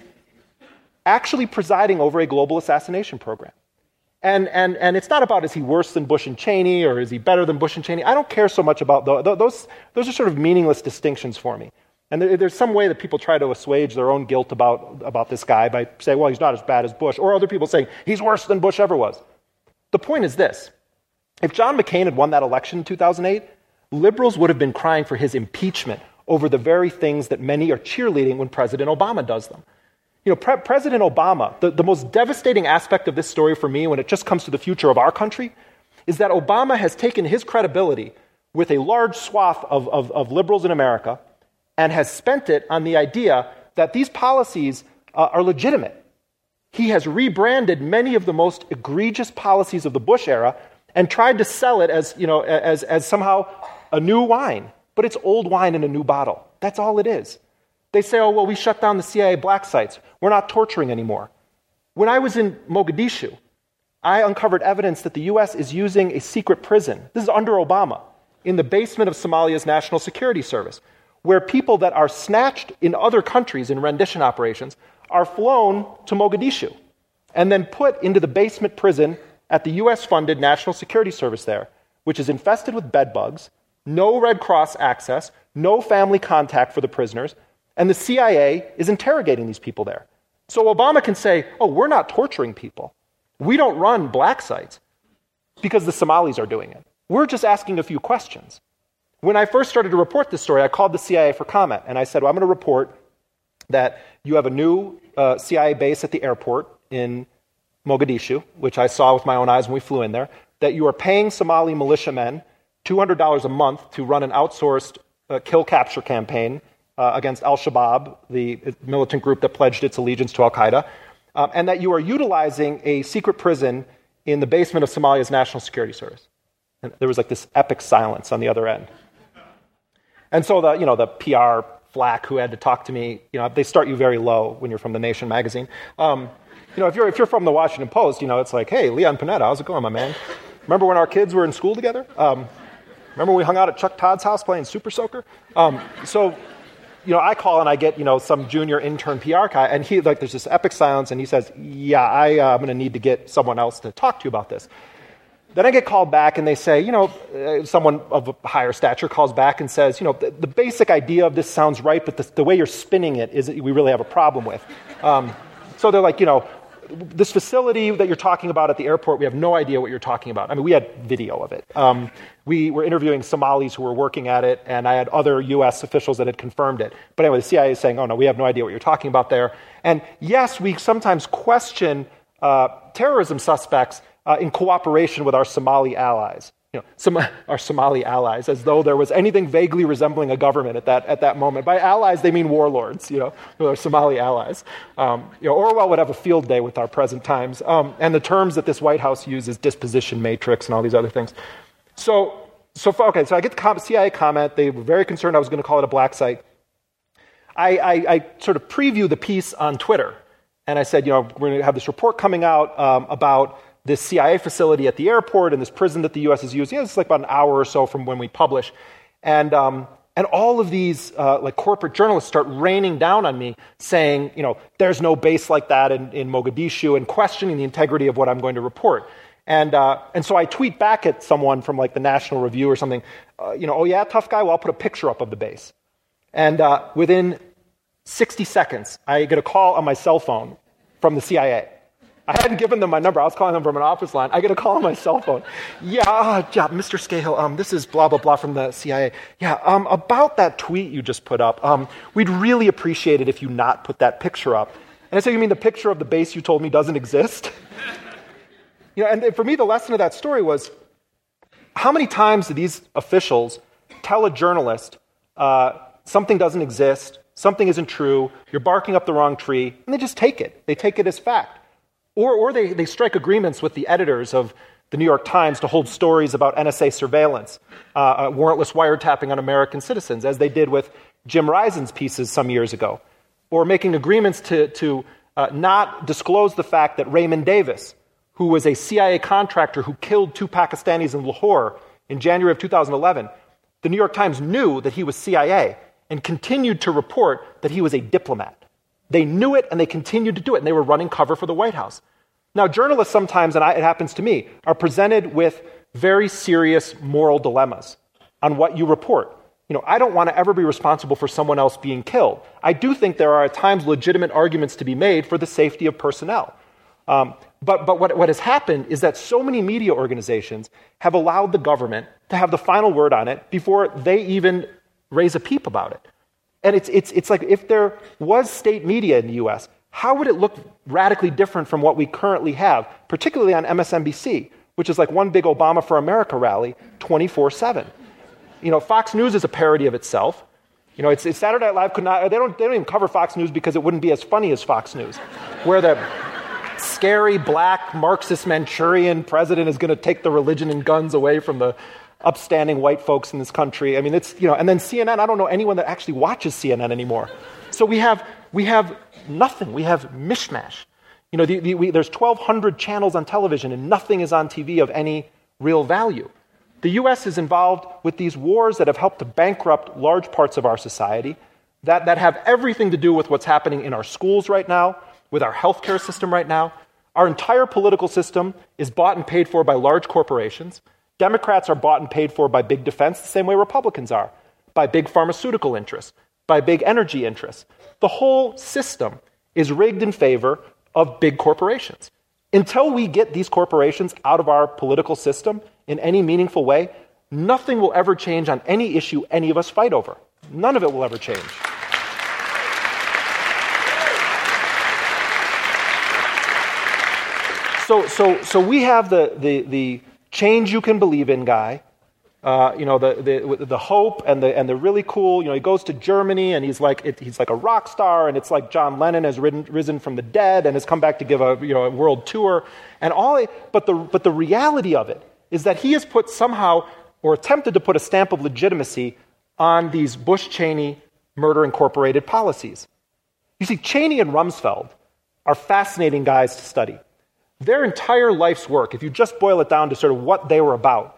actually presiding over a global assassination program. And, and, and it's not about, is he worse than Bush and Cheney, or is he better than Bush and Cheney? I don't care so much about those. Those, those are sort of meaningless distinctions for me. And there, there's some way that people try to assuage their own guilt about, about this guy by saying, well, he's not as bad as Bush, or other people saying, he's worse than Bush ever was. The point is this. If John McCain had won that election in two thousand eight, liberals would have been crying for his impeachment over the very things that many are cheerleading when President Obama does them. You know, Pre- President Obama, the, the most devastating aspect of this story for me when it just comes to the future of our country, is that Obama has taken his credibility with a large swath of, of, of liberals in America and has spent it on the idea that these policies uh, are legitimate. He has rebranded many of the most egregious policies of the Bush era and tried to sell it as, you know, as, as somehow a new wine. But it's old wine in a new bottle. That's all it is. They say, oh, well, we shut down the C I A black sites. We're not torturing anymore. When I was in Mogadishu, I uncovered evidence that the U S is using a secret prison. This is under Obama, in the basement of Somalia's National Security Service, where people that are snatched in other countries in rendition operations are flown to Mogadishu and then put into the basement prison at the U S-funded National Security Service there, which is infested with bed bugs, no Red Cross access, no family contact for the prisoners, and the C I A is interrogating these people there. So Obama can say, oh, we're not torturing people. We don't run black sites because the Somalis are doing it. We're just asking a few questions. When I first started to report this story, I called the C I A for comment, and I said, well, I'm going to report that you have a new uh, C I A base at the airport in Mogadishu, which I saw with my own eyes when we flew in there, that you are paying Somali militiamen two hundred dollars a month to run an outsourced uh, kill-capture campaign uh, against Al-Shabaab, the militant group that pledged its allegiance to Al-Qaeda, um, and that you are utilizing a secret prison in the basement of Somalia's National Security Service. And there was like this epic silence on the other end. And so the, you know, the P R flack who had to talk to me, you know, they start you very low when you're from The Nation magazine. Um, you know, if you're if you're from the Washington Post, you know, it's like, hey, Leon Panetta, how's it going, my man? Remember when our kids were in school together? Um, Remember when we hung out at Chuck Todd's house playing Super Soaker? Um, so, you know, I call and I get, you know, some junior intern P R guy, and he, like, there's this epic silence, and he says, yeah, I, uh, I'm going to need to get someone else to talk to you about this. Then I get called back, and they say, you know, uh, someone of a higher stature calls back and says, you know, the, the basic idea of this sounds right, but the, the way you're spinning it is we really have a problem with. Um, so they're like, you know, this facility that you're talking about at the airport, we have no idea what you're talking about. I mean, we had video of it. Um, we were interviewing Somalis who were working at it, and I had other U S officials that had confirmed it. But anyway, the C I A is saying, oh, no, we have no idea what you're talking about there. And yes, we sometimes question uh, terrorism suspects uh, in cooperation with our Somali allies. You know, some, our Somali allies, as though there was anything vaguely resembling a government at that at that moment. By allies, they mean warlords, you know, our Somali allies. Um, you know, Orwell would have a field day with our present times. Um, and the terms that this White House uses, disposition matrix and all these other things. So, so okay, so I get the C I A comment. They were very concerned I was going to call it a black site. I, I, I sort of preview the piece on Twitter. And I said, you know, we're going to have this report coming out um, about this C I A facility at the airport and this prison that the U S is using. You know, it's like about an hour or so from when we publish. And um, and all of these uh, like corporate journalists start raining down on me saying, you know, there's no base like that in, in Mogadishu, and questioning the integrity of what I'm going to report. And uh, and so I tweet back at someone from like the National Review or something, uh, you know, oh yeah, tough guy, well, I'll put a picture up of the base. And uh, within sixty seconds, I get a call on my cell phone from the C I A. I hadn't given them my number. I was calling them from an office line. I get a call on my cell phone. Yeah, uh, yeah, Mister Scahill, um, this is blah, blah, blah from the C I A. Yeah, um, about that tweet you just put up, um, we'd really appreciate it if you not put that picture up. And I said, you mean the picture of the base you told me doesn't exist? You know, and for me, the lesson of that story was, how many times do these officials tell a journalist uh, something doesn't exist, something isn't true, you're barking up the wrong tree, and they just take it. They take it as fact. Or, or they, they strike agreements with the editors of the New York Times to hold stories about N S A surveillance, uh, uh, warrantless wiretapping on American citizens, as they did with Jim Risen's pieces some years ago. Or making agreements to, to uh, not disclose the fact that Raymond Davis, who was a C I A contractor who killed two Pakistanis in Lahore in January of two thousand eleven, the New York Times knew that he was C I A and continued to report that he was a diplomat. They knew it, and they continued to do it, and they were running cover for the White House. Now, journalists sometimes, and I, it happens to me, are presented with very serious moral dilemmas on what you report. You know, I don't want to ever be responsible for someone else being killed. I do think there are at times legitimate arguments to be made for the safety of personnel. Um, but but what, what has happened is that so many media organizations have allowed the government to have the final word on it before they even raise a peep about it. And it's it's it's like if there was state media in the U S, how would it look radically different from what we currently have, particularly on M S N B C, which is like one big Obama for America rally twenty-four seven. You know, Fox News is a parody of itself. You know, it's, it's Saturday Night Live could not, they don't, they don't even cover Fox News because it wouldn't be as funny as Fox News, where the scary black Marxist Manchurian president is going to take the religion and guns away from the upstanding white folks in this country. I mean, it's, you know, and then C N N, I don't know anyone that actually watches C N N anymore. So we have, we have nothing. We have mishmash. You know, the, the, we, there's twelve hundred channels on television and nothing is on T V of any real value. The U S is involved with these wars that have helped to bankrupt large parts of our society, that, that have everything to do with what's happening in our schools right now, with our healthcare system right now. Our entire political system is bought and paid for by large corporations. Democrats are bought and paid for by big defense the same way Republicans are, by big pharmaceutical interests, by big energy interests. The whole system is rigged in favor of big corporations. Until we get these corporations out of our political system in any meaningful way, nothing will ever change on any issue any of us fight over. None of it will ever change. So, so, so we have the, the, the change you can believe in guy, uh, you know, the, the the hope and the and the really cool. You know, he goes to Germany and he's like it, he's like a rock star, and it's like John Lennon has ridden, risen from the dead and has come back to give a you know a world tour and all. But the but the reality of it is that he has put somehow or attempted to put a stamp of legitimacy on these Bush-Cheney murder incorporated policies. You see, Cheney and Rumsfeld are fascinating guys to study. Their entire life's work, if you just boil it down to sort of what they were about,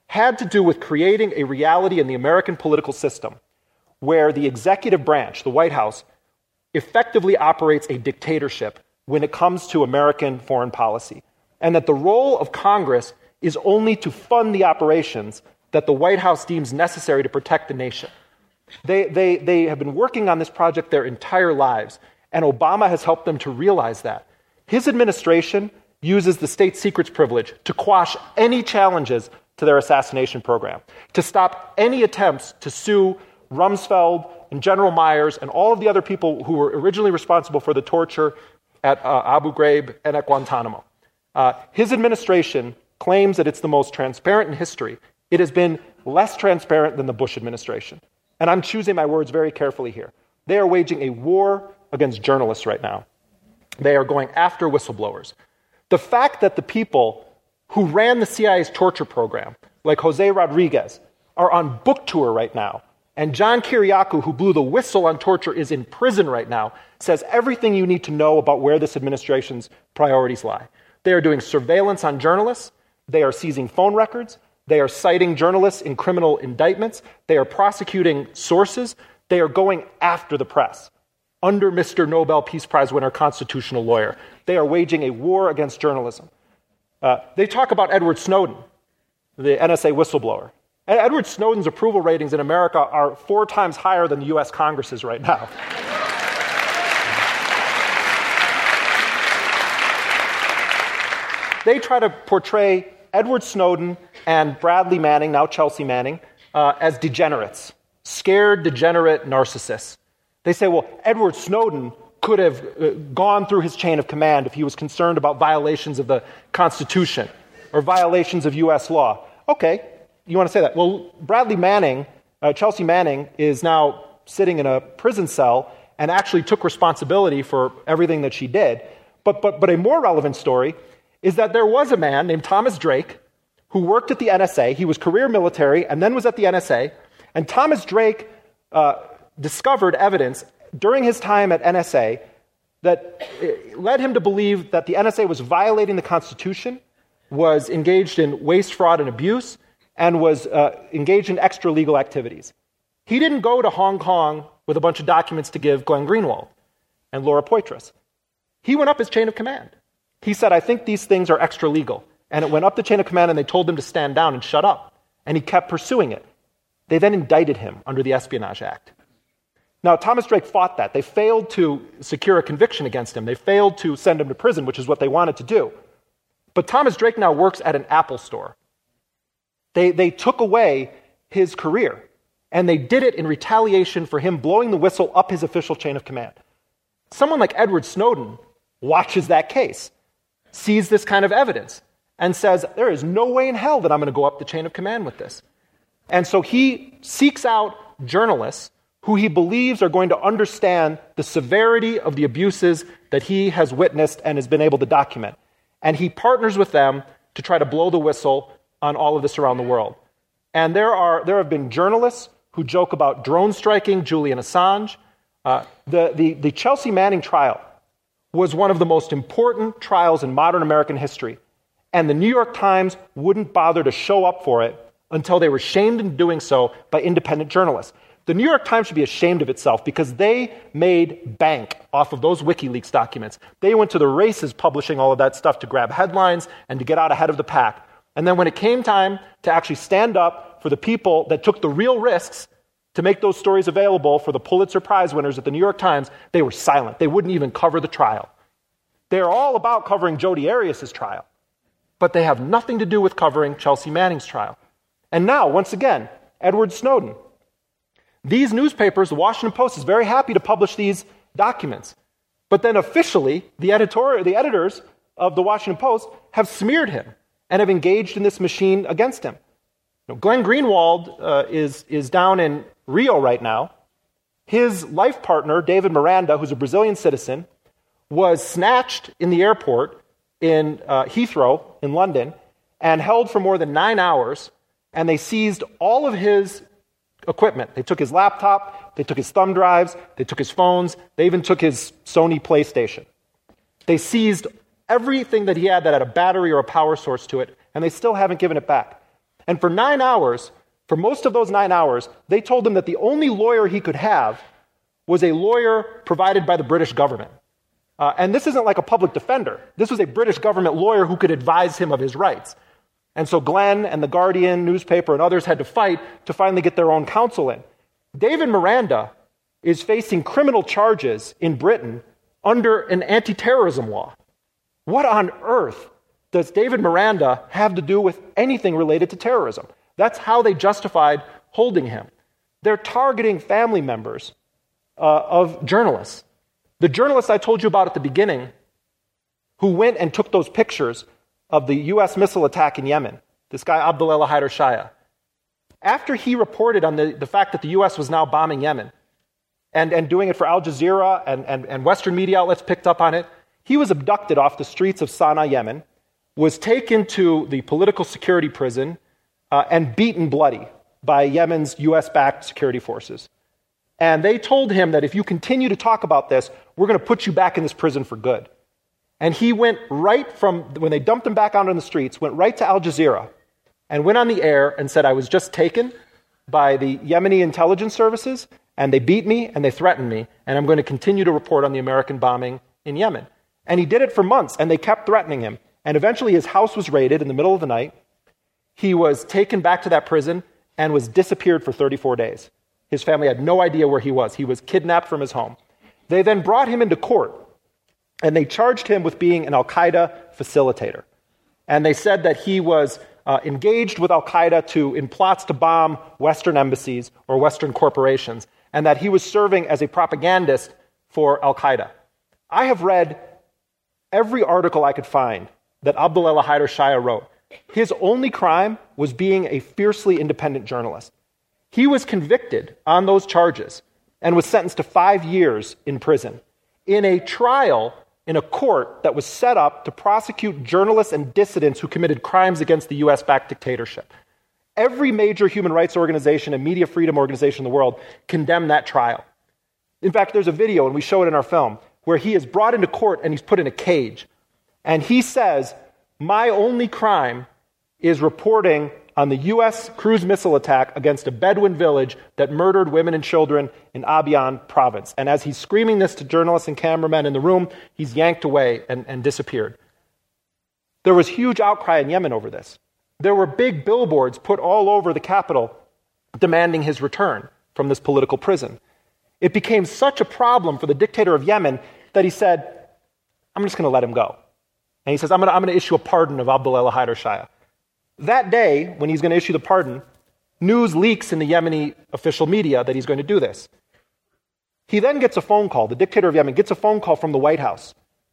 had to do with creating a reality in the American political system where the executive branch, the White House, effectively operates a dictatorship when it comes to American foreign policy, and that the role of Congress is only to fund the operations that the White House deems necessary to protect the nation. They, they, they have been working on this project their entire lives, and Obama has helped them to realize that. His administration uses the state secrets privilege to quash any challenges to their assassination program, to stop any attempts to sue Rumsfeld and General Myers and all of the other people who were originally responsible for the torture at uh, Abu Ghraib and at Guantanamo. Uh, his administration claims that it's the most transparent in history. It has been less transparent than the Bush administration. And I'm choosing my words very carefully here. They are waging a war against journalists right now. They are going after whistleblowers. The fact that the people who ran the C I A's torture program, like Jose Rodriguez, are on book tour right now, and John Kiriakou, who blew the whistle on torture, is in prison right now, says everything you need to know about where this administration's priorities lie. They are doing surveillance on journalists. They are seizing phone records. They are citing journalists in criminal indictments. They are prosecuting sources. They are going after the press under Mister Nobel Peace Prize winner, constitutional lawyer. They are waging a war against journalism. Uh, they talk about Edward Snowden, the N S A whistleblower. And Edward Snowden's approval ratings in America are four times higher than the U S Congress's right now. They try to portray Edward Snowden and Bradley Manning, now Chelsea Manning, uh, as degenerates, scared, degenerate narcissists. They say, well, Edward Snowden could have uh, gone through his chain of command if he was concerned about violations of the Constitution or violations of U S law. Okay, you want to say that. Well, Bradley Manning, uh, Chelsea Manning, is now sitting in a prison cell and actually took responsibility for everything that she did. But, but, but a more relevant story is that there was a man named Thomas Drake who worked at the N S A. He was career military and then was at the N S A. And Thomas Drake uh, discovered evidence during his time at N S A that led him to believe that the N S A was violating the Constitution, was engaged in waste, fraud, and abuse, and was uh, engaged in extra-legal activities. He didn't go to Hong Kong with a bunch of documents to give Glenn Greenwald and Laura Poitras. He went up his chain of command. He said, I think these things are extra-legal. And it went up the chain of command, and they told him to stand down and shut up. And he kept pursuing it. They then indicted him under the Espionage Act. Now, Thomas Drake fought that. They failed to secure a conviction against him. They failed to send him to prison, which is what they wanted to do. But Thomas Drake now works at an Apple store. They, they took away his career, and they did it in retaliation for him blowing the whistle up his official chain of command. Someone like Edward Snowden watches that case, sees this kind of evidence, and says, there is no way in hell that I'm going to go up the chain of command with this. And so he seeks out journalists who he believes are going to understand the severity of the abuses that he has witnessed and has been able to document. And he partners with them to try to blow the whistle on all of this around the world. And there are there have been journalists who joke about drone striking Julian Assange. Uh, the, the, the Chelsea Manning trial was one of the most important trials in modern American history. And the New York Times wouldn't bother to show up for it until they were shamed in doing so by independent journalists. The New York Times should be ashamed of itself because they made bank off of those WikiLeaks documents. They went to the races publishing all of that stuff to grab headlines and to get out ahead of the pack. And then when it came time to actually stand up for the people that took the real risks to make those stories available for the Pulitzer Prize winners at the New York Times, they were silent. They wouldn't even cover the trial. They're all about covering Jodi Arias' trial, but they have nothing to do with covering Chelsea Manning's trial. And now, once again, Edward Snowden. These newspapers, the Washington Post, is very happy to publish these documents. But then officially, the editor, the editors of the Washington Post have smeared him and have engaged in this machine against him. You know, Glenn Greenwald uh, is, is down in Rio right now. His life partner, David Miranda, who's a Brazilian citizen, was snatched in the airport in uh, Heathrow in London and held for more than nine hours, and they seized all of his equipment. They took his laptop, they took his thumb drives, they took his phones, they even took his Sony PlayStation. They seized everything that he had that had a battery or a power source to it, and they still haven't given it back. And for nine hours, for most of those nine hours, they told him that the only lawyer he could have was a lawyer provided by the British government. Uh, and this isn't like a public defender. This was a British government lawyer who could advise him of his rights. And so Glenn and the Guardian newspaper and others had to fight to finally get their own counsel in. David Miranda is facing criminal charges in Britain under an anti-terrorism law. What on earth does David Miranda have to do with anything related to terrorism? That's how they justified holding him. They're targeting family members uh, of journalists. The journalist I told you about at the beginning, who went and took those pictures of the U S missile attack in Yemen, this guy Abdullah Haider Shaya, after he reported on the, the fact that the U S was now bombing Yemen and, and doing it for Al Jazeera and, and, and Western media outlets picked up on it, he was abducted off the streets of Sana'a, Yemen, was taken to the political security prison uh, and beaten bloody by Yemen's U S-backed security forces. And they told him that if you continue to talk about this, we're going to put you back in this prison for good. And he went right from, when they dumped him back out on the streets, went right to Al Jazeera and went on the air and said, I was just taken by the Yemeni intelligence services, and they beat me and they threatened me, and I'm going to continue to report on the American bombing in Yemen. And he did it for months, and they kept threatening him. And eventually his house was raided in the middle of the night. He was taken back to that prison and was disappeared for thirty-four days. His family had no idea where he was. He was kidnapped from his home. They then brought him into court, and they charged him with being an Al-Qaeda facilitator. And they said that he was uh, engaged with Al-Qaeda to, in plots to bomb Western embassies or Western corporations, and that he was serving as a propagandist for Al-Qaeda. I have read every article I could find that Abdullah Haider Shaya wrote. His only crime was being a fiercely independent journalist. He was convicted on those charges and was sentenced to five years in prison in a trial in a court that was set up to prosecute journalists and dissidents who committed crimes against the U S-backed dictatorship. Every major human rights organization and media freedom organization in the world condemned that trial. In fact, there's a video, and we show it in our film, where he is brought into court and he's put in a cage. And he says, my only crime is reporting on the U S cruise missile attack against a Bedouin village that murdered women and children in Abyan province. And as he's screaming this to journalists and cameramen in the room, he's yanked away and, and disappeared. There was huge outcry in Yemen over this. There were big billboards put all over the capital demanding his return from this political prison. It became such a problem for the dictator of Yemen that he said, I'm just going to let him go. And he says, I'm going to, I'm going to issue a pardon of Abdullah Haider Shaya. That day, when he's going to issue the pardon, news leaks in the Yemeni official media that he's going to do this. He then gets a phone call, the dictator of Yemen gets a phone call from the White House.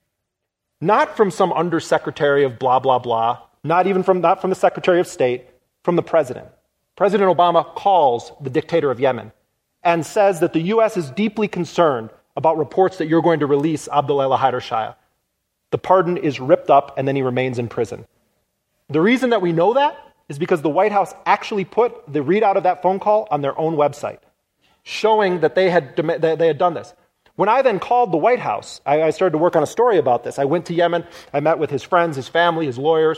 Not from some undersecretary of blah, blah, blah, not even from, not from the Secretary of State, from the president. President Obama calls the dictator of Yemen and says that the U S is deeply concerned about reports that you're going to release Abdullah Haider Shaya. The pardon is ripped up, and then he remains in prison. The reason that we know that is because the White House actually put the readout of that phone call on their own website, showing that they had, they had done this. When I then called the White House, I, I started to work on a story about this. I went to Yemen. I met with his friends, his family, his lawyers.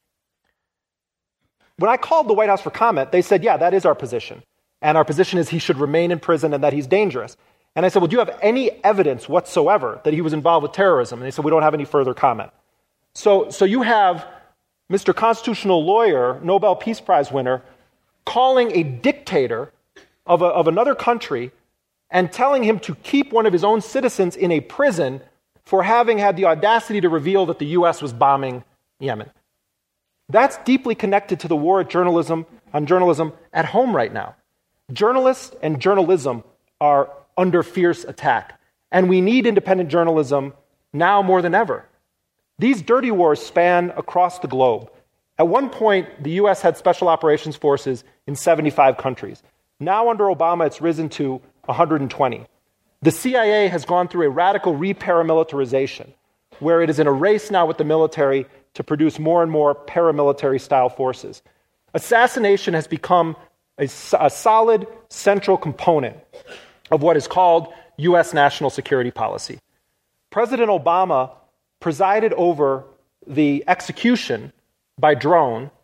When I called the White House for comment, they said, yeah, that is our position. And our position is he should remain in prison and that he's dangerous. And I said, well, do you have any evidence whatsoever that he was involved with terrorism? And they said, we don't have any further comment. So, so you have Mister Constitutional Lawyer, Nobel Peace Prize winner, calling a dictator of, a, of another country and telling him to keep one of his own citizens in a prison for having had the audacity to reveal that the U S was bombing Yemen. That's deeply connected to the war at journalism, on journalism at home right now. Journalists and journalism are under fierce attack, and we need independent journalism now more than ever. These dirty wars span across the globe. At one point, the U S had special operations forces in seventy-five countries. Now, under Obama, it's risen to one hundred twenty. The C I A has gone through a radical re-paramilitarization, where it is in a race now with the military to produce more and more paramilitary-style forces. Assassination has become a, a solid central component of what is called U S national security policy. President Obama presided over the execution by drone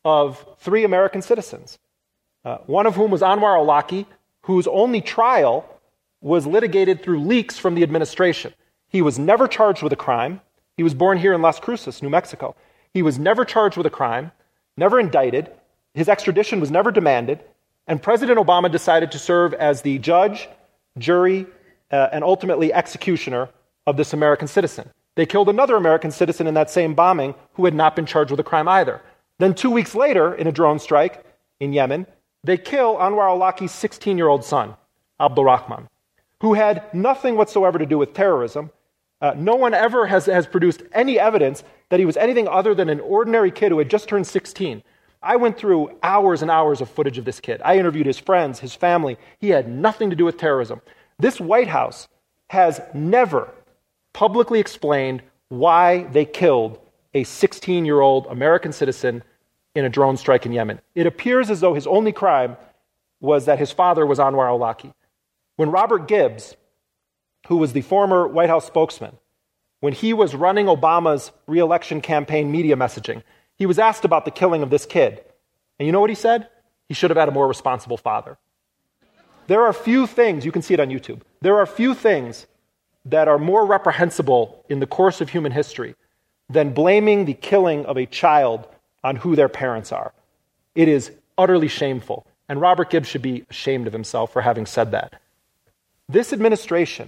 of three American citizens, uh, one of whom was Anwar al-Awlaki, whose only trial was litigated through leaks from the administration. He was never charged with a crime. He was born here in Las Cruces, New Mexico. He was never charged with a crime, never indicted. His extradition was never demanded. And President Obama decided to serve as the judge, jury, uh, and ultimately executioner of this American citizen. They killed another American citizen in that same bombing who had not been charged with a crime either. Then two weeks later, in a drone strike in Yemen, they kill Anwar al-Awlaki's sixteen-year-old son, Abdul Rahman, who had nothing whatsoever to do with terrorism. Uh, no one ever has, has produced any evidence that he was anything other than an ordinary kid who had just turned sixteen. I went through hours and hours of footage of this kid. I interviewed his friends, his family. He had nothing to do with terrorism. This White House has never publicly explained why they killed a sixteen-year-old American citizen in a drone strike in Yemen. It appears as though his only crime was that his father was Anwar al-Awlaki. When Robert Gibbs, who was the former White House spokesman, when he was running Obama's re-election campaign media messaging, he was asked about the killing of this kid. And you know what he said? He should have had a more responsible father. There are few things, you can see it on YouTube, there are few things that are more reprehensible in the course of human history than blaming the killing of a child on who their parents are. It is utterly shameful. And Robert Gibbs should be ashamed of himself for having said that. This administration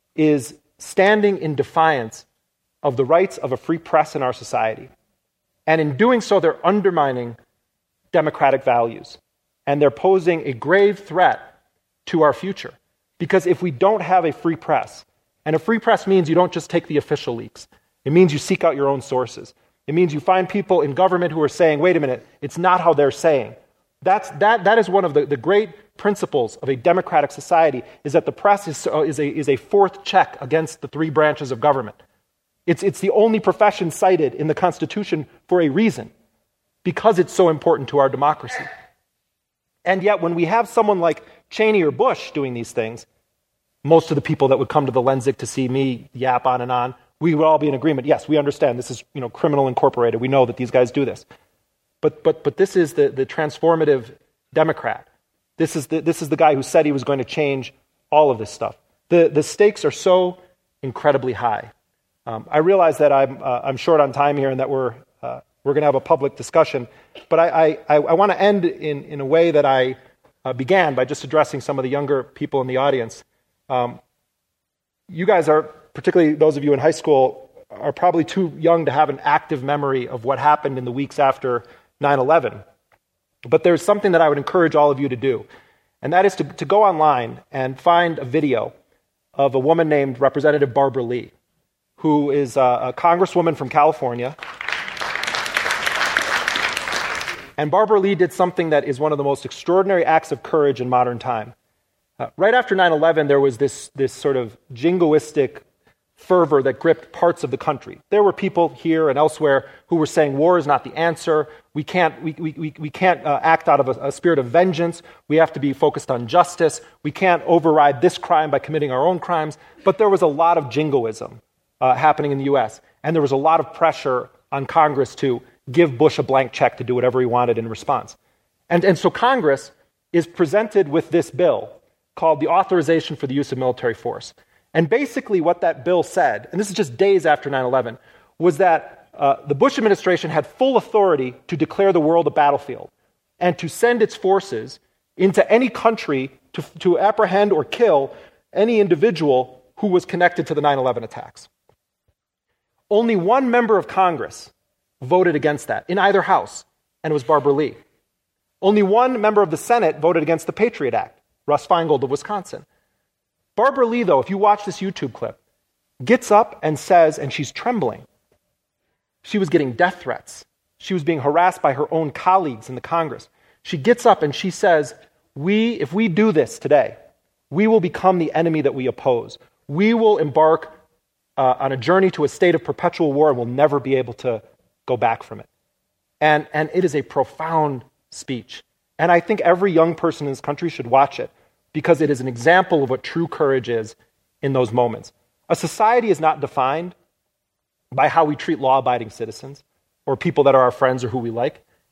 is standing in defiance of the rights of a free press in our society. And in doing so, they're undermining democratic values. And they're posing a grave threat to our future. Because if we don't have a free press, and a free press means you don't just take the official leaks. It means you seek out your own sources. It means you find people in government who are saying, wait a minute, it's not how they're saying. That's, that, that is one of the, the great principles of a democratic society, is that the press is, uh, is, a, is a fourth check against the three branches of government. It's, it's the only profession cited in the Constitution for a reason, because it's so important to our democracy. And yet when we have someone like Cheney or Bush doing these things, most of the people that would come to the Lensic to see me yap on and on, we would all be in agreement. Yes, we understand this is, you know, criminal incorporated. We know that these guys do this. But but but this is the, the transformative Democrat. This is the this is the guy who said he was going to change all of this stuff. The the stakes are so incredibly high. Um, I realize that I'm uh, I'm short on time here and that we're uh, we're going to have a public discussion. But I I, I want to end in, in a way that I uh, began by just addressing some of the younger people in the audience. Um, you guys are, particularly those of you in high school, are probably too young to have an active memory of what happened in the weeks after nine eleven. But there's something that I would encourage all of you to do, and that is to, to go online and find a video of a woman named Representative Barbara Lee, who is a, a congresswoman from California. And Barbara Lee did something that is one of the most extraordinary acts of courage in modern time. Uh, right after nine eleven, there was this, this sort of jingoistic fervor that gripped parts of the country. There were people here and elsewhere who were saying war is not the answer. We can't, we, we, we can't uh, act out of a, a spirit of vengeance. We have to be focused on justice. We can't override this crime by committing our own crimes. But there was a lot of jingoism uh, happening in the U S, and there was a lot of pressure on Congress to give Bush a blank check to do whatever he wanted in response. And, and so Congress is presented with this bill called the Authorization for the Use of Military Force. And basically what that bill said, and this is just days after nine eleven, was that uh, the Bush administration had full authority to declare the world a battlefield and to send its forces into any country to, to apprehend or kill any individual who was connected to the nine eleven attacks. Only one member of Congress voted against that in either house, and it was Barbara Lee. Only one member of the Senate voted against the Patriot Act, Russ Feingold of Wisconsin. Barbara Lee, though, if you watch this YouTube clip, gets up and says, and she's trembling, she was getting death threats. She was being harassed by her own colleagues in the Congress. She gets up and she says, we, if we do this today, we will become the enemy that we oppose. We will embark uh, on a journey to a state of perpetual war and will never be able to go back from it. And, and it is a profound speech. And I think every young person in this country should watch it, because it is an example of what true courage is in those moments. A society is not defined by how we treat law-abiding citizens or people that are our friends or who we like.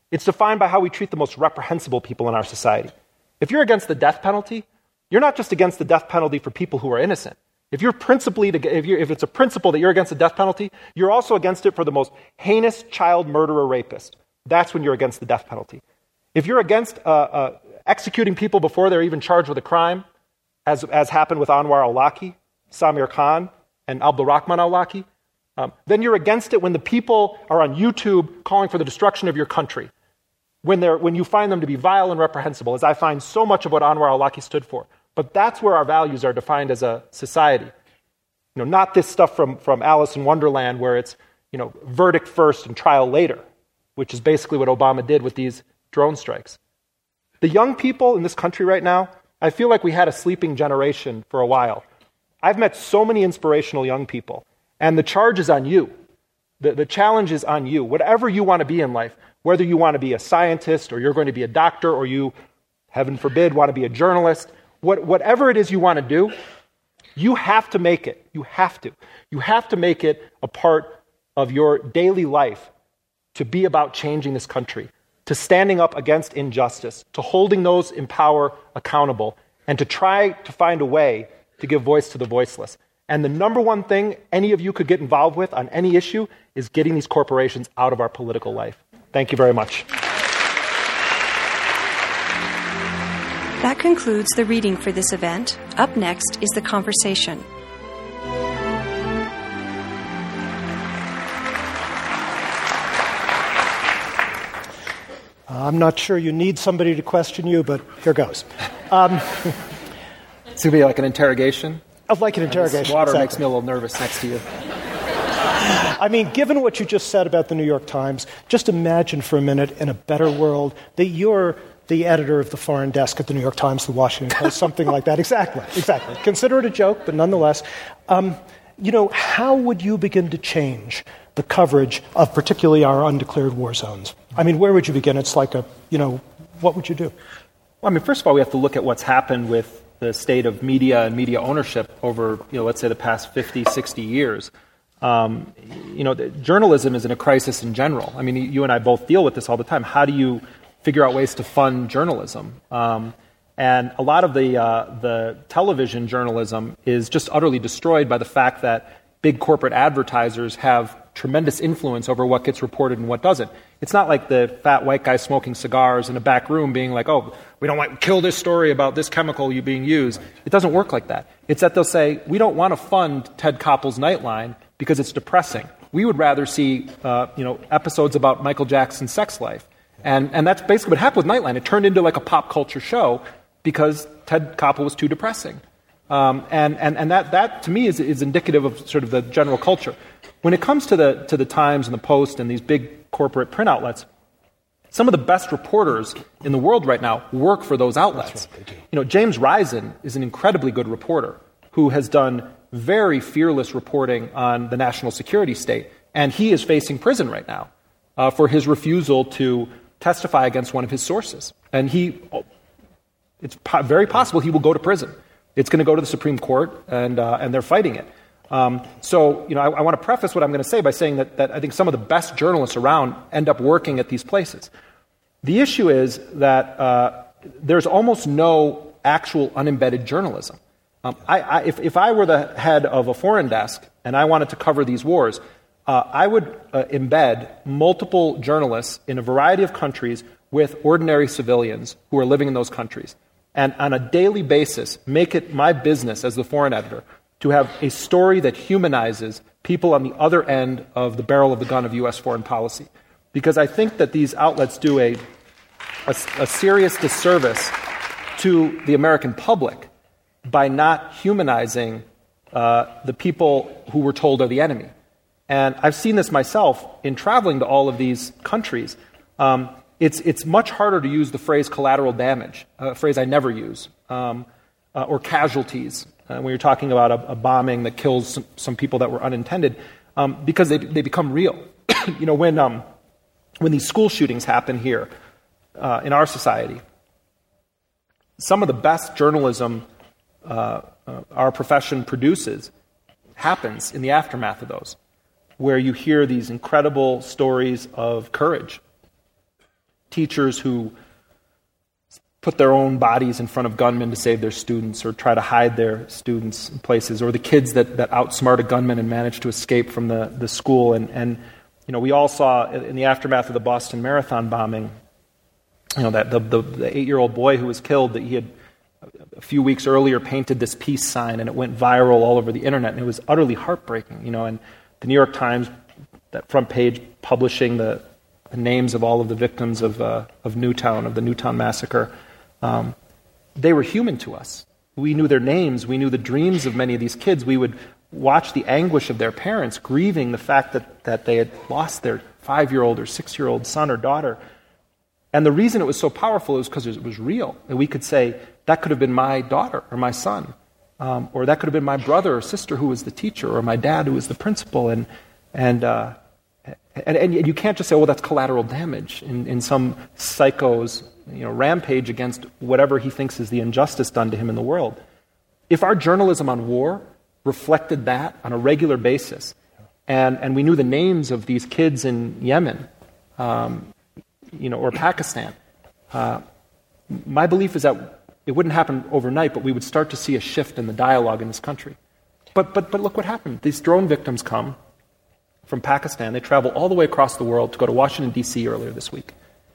It's defined by how we treat the most reprehensible people in our society. If you're against the death penalty, you're not just against the death penalty for people who are innocent. If you're principally, to, if, you're, if it's a principle that you're against the death penalty, you're also against it for the most heinous child murderer rapist. That's when you're against the death penalty. If you're against uh, uh, executing people before they're even charged with a crime, as, as happened with Anwar al-Awlaki, Samir Khan, and Abdulrahman al-Awlaki, um, then you're against it when the people are on YouTube calling for the destruction of your country, when, they're, when you find them to be vile and reprehensible, as I find so much of what Anwar al-Awlaki stood for. But that's where our values are defined as a society. You know, not this stuff from, from Alice in Wonderland where it's, you know, verdict first and trial later, which is basically what Obama did with these drone strikes. The young people in this country right now, I feel like we had a sleeping generation for a while. I've met so many inspirational young people, and the charge is on you. The, the challenge is on you. Whatever you want to be in life, whether you want to be a scientist or you're going to be a doctor or you, heaven forbid, want to be a journalist, what, whatever it is you want to do, you have to make it. You have to. You have to make it a part of your daily life to be about changing this country, to standing up against injustice, to holding those in power accountable, and to try to find a way to give voice to the voiceless. And the number one thing any of you could get involved with on any issue is getting these corporations out of our political life. Thank you very much. That concludes the reading for this event. Up next is the conversation. I'm not sure you need somebody to question you, but here goes. Um, it's going to be like an interrogation? I'd like an interrogation. This water exactly. makes me a little nervous next to you. I mean, given what you just said about the New York Times, just imagine for a minute in a better world that you're the editor of the foreign desk at the New York Times, the Washington Post, something like that. Exactly, exactly. Consider it a joke, but nonetheless, um, you know, how would you begin to change the coverage of particularly our undeclared war zones? I mean, where would you begin? It's like a, you know, what would you do? Well, I mean, first of all, we have to look at what's happened with the state of media and media ownership over, you know, let's say the past fifty, sixty years. Um, you know, the, journalism is in a crisis in general. I mean, you and I both deal with this all the time. How do you figure out ways to fund journalism? Um, and a lot of the uh, the television journalism is just utterly destroyed by the fact that big corporate advertisers have tremendous influence over what gets reported and what doesn't. It's not like the fat white guy smoking cigars in a back room being like, oh, we don't want to kill this story about this chemical you being used. It doesn't work like that. It's that they'll say, we don't want to fund Ted Koppel's Nightline because it's depressing. We would rather see uh, you know, episodes about Michael Jackson's sex life. And, and that's basically what happened with Nightline. It turned into like a pop culture show because Ted Koppel was too depressing. Um, and and, and that, that, to me, is, is indicative of sort of the general culture. When it comes to the to the Times and the Post and these big corporate print outlets, some of the best reporters in the world right now work for those outlets. Right, you know, James Risen is an incredibly good reporter who has done very fearless reporting on the national security state, and he is facing prison right now uh, for his refusal to testify against one of his sources. And he, it's po- very possible he will go to prison. It's going to go to the Supreme Court, and uh, and they're fighting it. Um, so, you know, I, I want to preface what I'm going to say by saying that, that I think some of the best journalists around end up working at these places. The issue is that uh, there's almost no actual unembedded journalism. Um, I, I, if, if I were the head of a foreign desk and I wanted to cover these wars, uh, I would uh, embed multiple journalists in a variety of countries with ordinary civilians who are living in those countries. And on a daily basis, make it my business as the foreign editor to have a story that humanizes people on the other end of the barrel of the gun of U S foreign policy. Because I think that these outlets do a, a, a serious disservice to the American public by not humanizing uh, the people who we're told are the enemy. And I've seen this myself in traveling to all of these countries. Um, it's, it's much harder to use the phrase collateral damage, a phrase I never use, um, uh, or casualties. Uh, when you're talking about a, a bombing that kills some, some people that were unintended, um, because they they become real. You know, when um, when these school shootings happen here uh, in our society, some of the best journalism uh, uh, our profession produces happens in the aftermath of those, where you hear these incredible stories of courage. teachers who put their own bodies in front of gunmen to save their students or try to hide their students in places, or the kids that, that outsmart a gunman and manage to escape from the, the school. And, and, you know, we all saw in the aftermath of the Boston Marathon bombing, you know, that the, the, the eight-year-old boy who was killed, that he had a few weeks earlier painted this peace sign, and it went viral all over the internet, and it was utterly heartbreaking, you know, and the New York Times, that front page, publishing the, the names of all of the victims of, uh, of Newtown, of the Newtown massacre. Um, they were human to us. We knew their names. We knew the dreams of many of these kids. We would watch the anguish of their parents grieving the fact that, that they had lost their five-year-old or six-year-old son or daughter. And the reason it was so powerful is because it was real. And we could say, that could have been my daughter or my son, um, or that could have been my brother or sister who was the teacher, or my dad who was the principal. And and uh, and, and you can't just say, well, that's collateral damage in, in some psycho's you know, rampage against whatever he thinks is the injustice done to him in the world. If our journalism on war reflected that on a regular basis, and, and we knew the names of these kids in Yemen, um, you know, or Pakistan, uh, my belief is that it wouldn't happen overnight, but we would start to see a shift in the dialogue in this country. But but but look what happened. These drone victims come from Pakistan. They travel all the way across the world to go to Washington, D C earlier this week.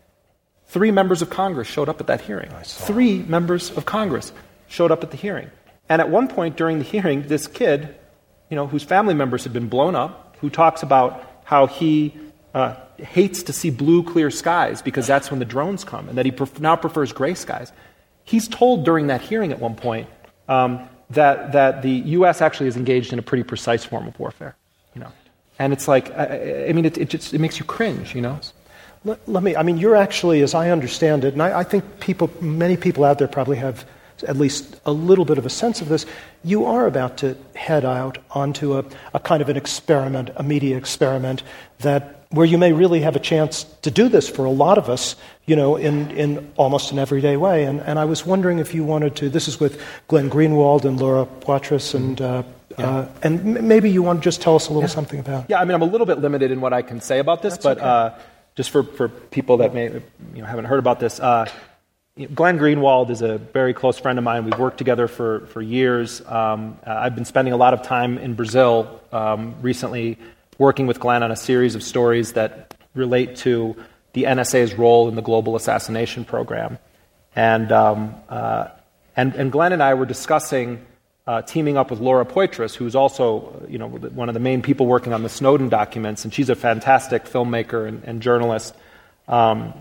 Three members of Congress showed up at that hearing. Three members of Congress showed up at the hearing. And at one point during the hearing, this kid, you know, whose family members had been blown up, who talks about how he uh, hates to see blue, clear skies because that's when the drones come, and that he pref- now prefers gray skies. He's told during that hearing at one point um, that that the U S actually is engaged in a pretty precise form of warfare, you know. And it's like, I, I mean, it, it just it makes you cringe, you know. Let, let me, I mean, you're actually, as I understand it, and I, I think people, many people out there probably have at least a little bit of a sense of this, you are about to head out onto a, a kind of an experiment, a media experiment, that where you may really have a chance to do this for a lot of us, you know, in, in almost an everyday way. And, and I was wondering if you wanted to, this is with Glenn Greenwald and Laura Poitras, and uh, yeah. uh, and m- maybe you want to just tell us a little yeah. something about it. Yeah, I mean, I'm a little bit limited in what I can say about this, That's but okay. uh, just for, for people that may you know haven't heard about this, uh, Glenn Greenwald is a very close friend of mine. We've worked together for, for years. Um, uh, I've been spending a lot of time in Brazil um, recently, working with Glenn on a series of stories that relate to the N S A's role in the global assassination program. And um, uh, and, and Glenn and I were discussing uh, teaming up with Laura Poitras, who's also you know one of the main people working on the Snowden documents, and she's a fantastic filmmaker and, and journalist. Um,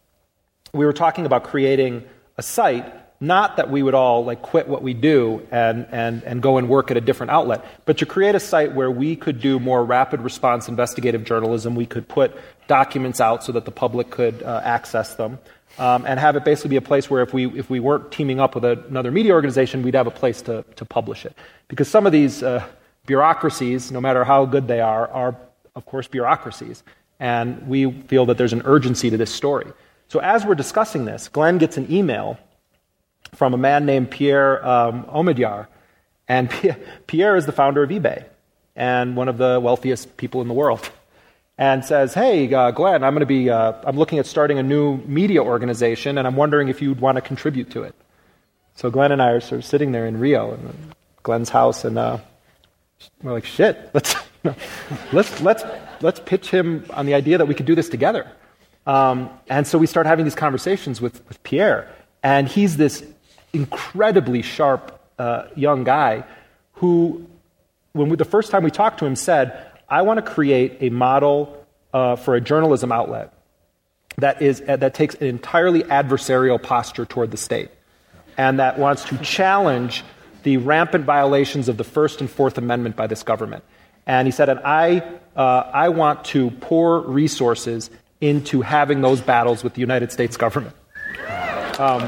we were talking about creating a site, not that we would all like quit what we do and, and, and go and work at a different outlet, but to create a site where we could do more rapid response investigative journalism. We could put documents out so that the public could uh, access them, um, and have it basically be a place where if we if we weren't teaming up with a, another media organization, we'd have a place to, to publish it. Because some of these uh, bureaucracies, no matter how good they are, are, of course, bureaucracies. And we feel that there's an urgency to this story. So as we're discussing this, Glenn gets an email from a man named Pierre um, Omidyar. And P- Pierre is the founder of eBay and one of the wealthiest people in the world. And says, hey, uh, Glenn, I'm going to be, uh, I'm looking at starting a new media organization, and I'm wondering if you'd want to contribute to it. So Glenn and I are sort of sitting there in Rio, in Glenn's house, and uh, we're like, shit, let's, let's, let's, let's pitch him on the idea that we could do this together. Um, and so we start having these conversations with, with Pierre, and he's this incredibly sharp uh, young guy who, when we, the first time we talked to him, said, I want to create a model uh, for a journalism outlet that is uh, that takes an entirely adversarial posture toward the state, and that wants to challenge the rampant violations of the First and Fourth Amendment by this government. And he said, and I uh, I want to pour resources into having those battles with the United States government. Um,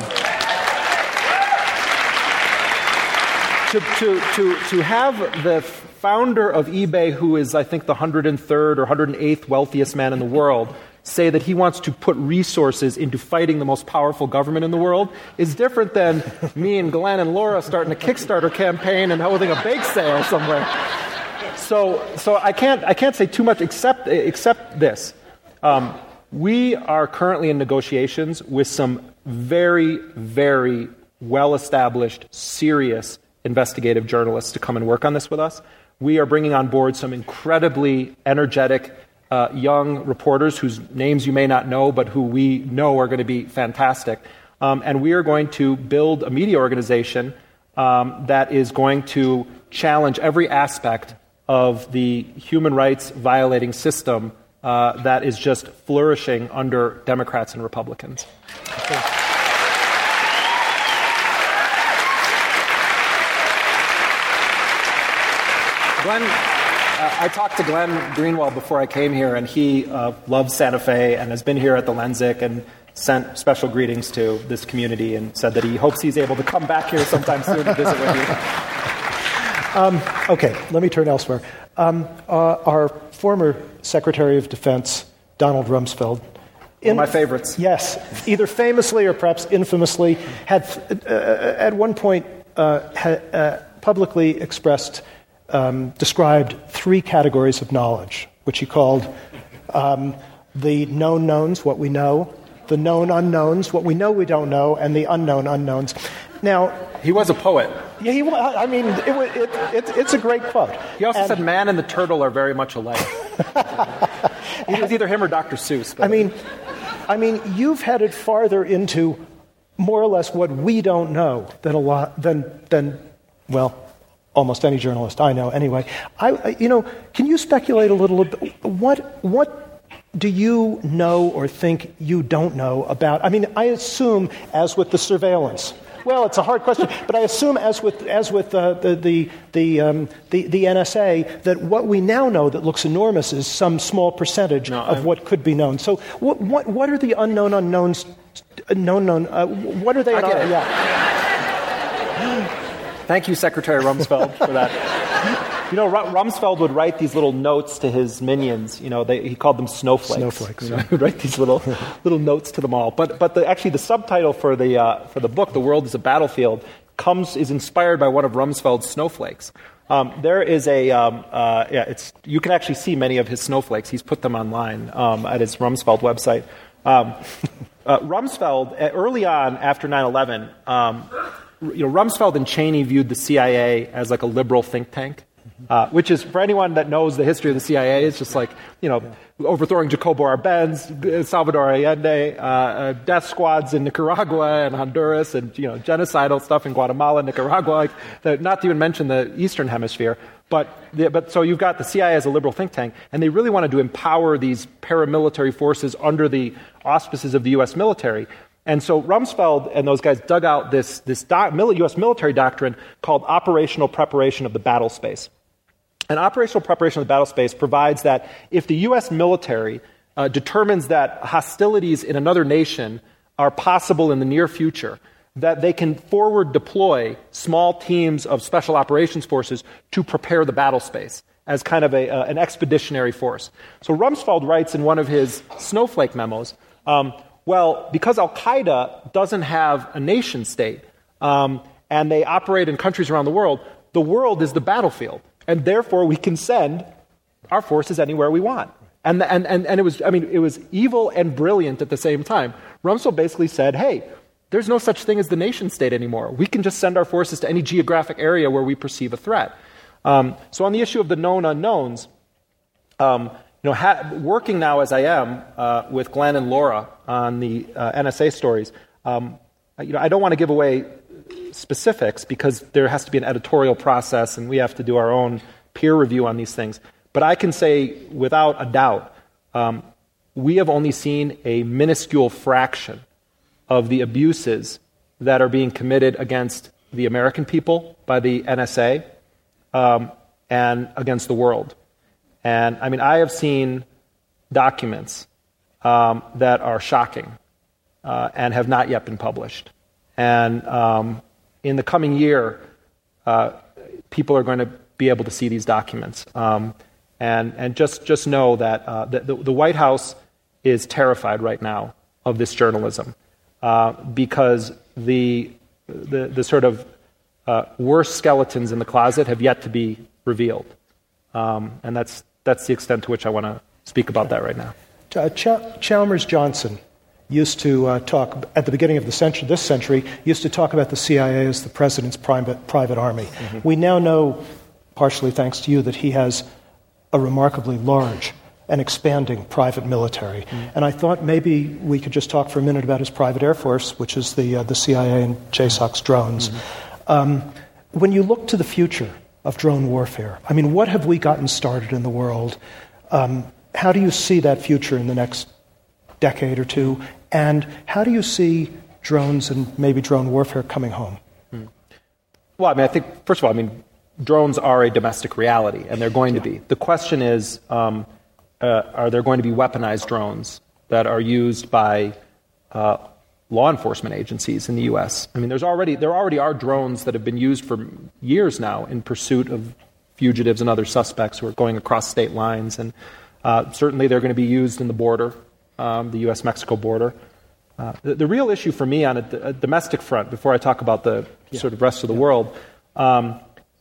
to, to, to, to have the founder of eBay, who is, I think, the one hundred third or one hundred eighth wealthiest man in the world, say that he wants to put resources into fighting the most powerful government in the world is different than me and Glenn and Laura starting a Kickstarter campaign and holding a bake sale somewhere. So, so I can't, I can't say too much except, except this. Um, We are currently in negotiations with some very, very well-established, serious investigative journalists to come and work on this with us. We are bringing on board some incredibly energetic uh, young reporters whose names you may not know, but who we know are going to be fantastic. Um, and we are going to build a media organization um, that is going to challenge every aspect of the human rights violating system uh, that is just flourishing under Democrats and Republicans. Okay. Glenn, uh, I talked to Glenn Greenwald before I came here, and he uh, loves Santa Fe and has been here at the Lensic and sent special greetings to this community and said that he hopes he's able to come back here sometime soon to visit with you. Um, okay, let me turn elsewhere. Um, uh, our former Secretary of Defense, Donald Rumsfeld, in, one of my favorites. Yes, either famously or perhaps infamously, had uh, at one point uh, had, uh, publicly expressed, um, described three categories of knowledge, which he called um, the known knowns, what we know, the known unknowns, what we know we don't know, and the unknown unknowns. Now, he was a poet. Yeah, he was. I mean, it, it, it, it's a great quote. He also and, said man and the turtle are very much alike. It was either him or Doctor Seuss. But I mean, I mean, you've headed farther into more or less what we don't know than a lot than than well, almost any journalist I know. Anyway, I you know, can you speculate a little bit? What what do you know or think you don't know about? I mean, I assume, as with the surveillance. Well, it's a hard question, but I assume, as with as with uh, the the the, um, the the N S A, that what we now know that looks enormous is some small percentage no, of I'm... what could be known. So, what what what are the unknown unknowns? Known known. Uh, what are they? I get it. Yeah. Thank you, Secretary Rumsfeld, for that. You know, Rumsfeld would write these little notes to his minions. You know, they, he called them snowflakes. Snowflakes. You know, he would write these little little notes to them all. But but the, actually, the subtitle for the uh, for the book, "The World is a Battlefield," comes is inspired by one of Rumsfeld's snowflakes. Um, there is a um, uh, yeah, it's you can actually see many of his snowflakes. He's put them online um, at his Rumsfeld website. Um, uh, Rumsfeld early on after nine eleven, um, you know, Rumsfeld and Cheney viewed the C I A as like a liberal think tank. Uh, which is, for anyone that knows the history of the C I A, it's just like, you know, overthrowing Jacobo Arbenz, Salvador Allende, uh, uh, death squads in Nicaragua and Honduras, and, you know, genocidal stuff in Guatemala, Nicaragua, like the, not to even mention the Eastern Hemisphere. But, the, but so you've got the C I A as a liberal think tank, and they really wanted to empower these paramilitary forces under the auspices of the U S military. And so Rumsfeld and those guys dug out this, this do- U S military doctrine called operational preparation of the battle space. And operational preparation of the battle space provides that if the U S military uh, determines that hostilities in another nation are possible in the near future, that they can forward deploy small teams of special operations forces to prepare the battle space as kind of a, uh, an expeditionary force. So Rumsfeld writes in one of his snowflake memos, um, well, because Al-Qaeda doesn't have a nation state um, and they operate in countries around the world, the world is the battlefield. And therefore, we can send our forces anywhere we want. And, the, and, and, and it was, I mean, it was evil and brilliant at the same time. Rumsfeld basically said, hey, there's no such thing as the nation state anymore. We can just send our forces to any geographic area where we perceive a threat. Um, so on the issue of the known unknowns, um, you know, ha- working now as I am uh, with Glenn and Laura on the uh, N S A stories, um, you know, I don't want to give away specifics because there has to be an editorial process and we have to do our own peer review on these things. But I can say without a doubt, um, we have only seen a minuscule fraction of the abuses that are being committed against the American people by the N S A um, and against the world. And I mean, I have seen documents um, that are shocking uh, and have not yet been published. And um, in the coming year, uh, people are going to be able to see these documents. Um, and and just, just know that uh, the, the, the White House is terrified right now of this journalism uh, because the, the, the sort of uh, worst skeletons in the closet have yet to be revealed. Um, and that's, that's the extent to which I want to speak about that right now. Uh, Ch- Chalmers Johnson used to uh, talk, at the beginning of the century, this century, used to talk about the C I A as the president's private, private army. Mm-hmm. We now know, partially thanks to you, that he has a remarkably large and expanding private military. Mm-hmm. And I thought maybe we could just talk for a minute about his private Air Force, which is the, uh, the C I A and J SOC's drones. Mm-hmm. Um, when you look to the future of drone warfare, I mean, what have we gotten started in the world? Um, how do you see that future in the next decade or two? And how do you see drones and maybe drone warfare coming home? Hmm. Well, I mean, I think, first of all, I mean, drones are a domestic reality, and they're going yeah. to be. The question is, um, uh, are there going to be weaponized drones that are used by uh, law enforcement agencies in the U S? I mean, there's already there already are drones that have been used for years now in pursuit of fugitives and other suspects who are going across state lines, and uh, certainly they're going to be used in the border. Um, the U S Mexico border. Uh, the, the real issue for me on a, a domestic front, before I talk about the yeah. sort of rest of the yeah. world, um,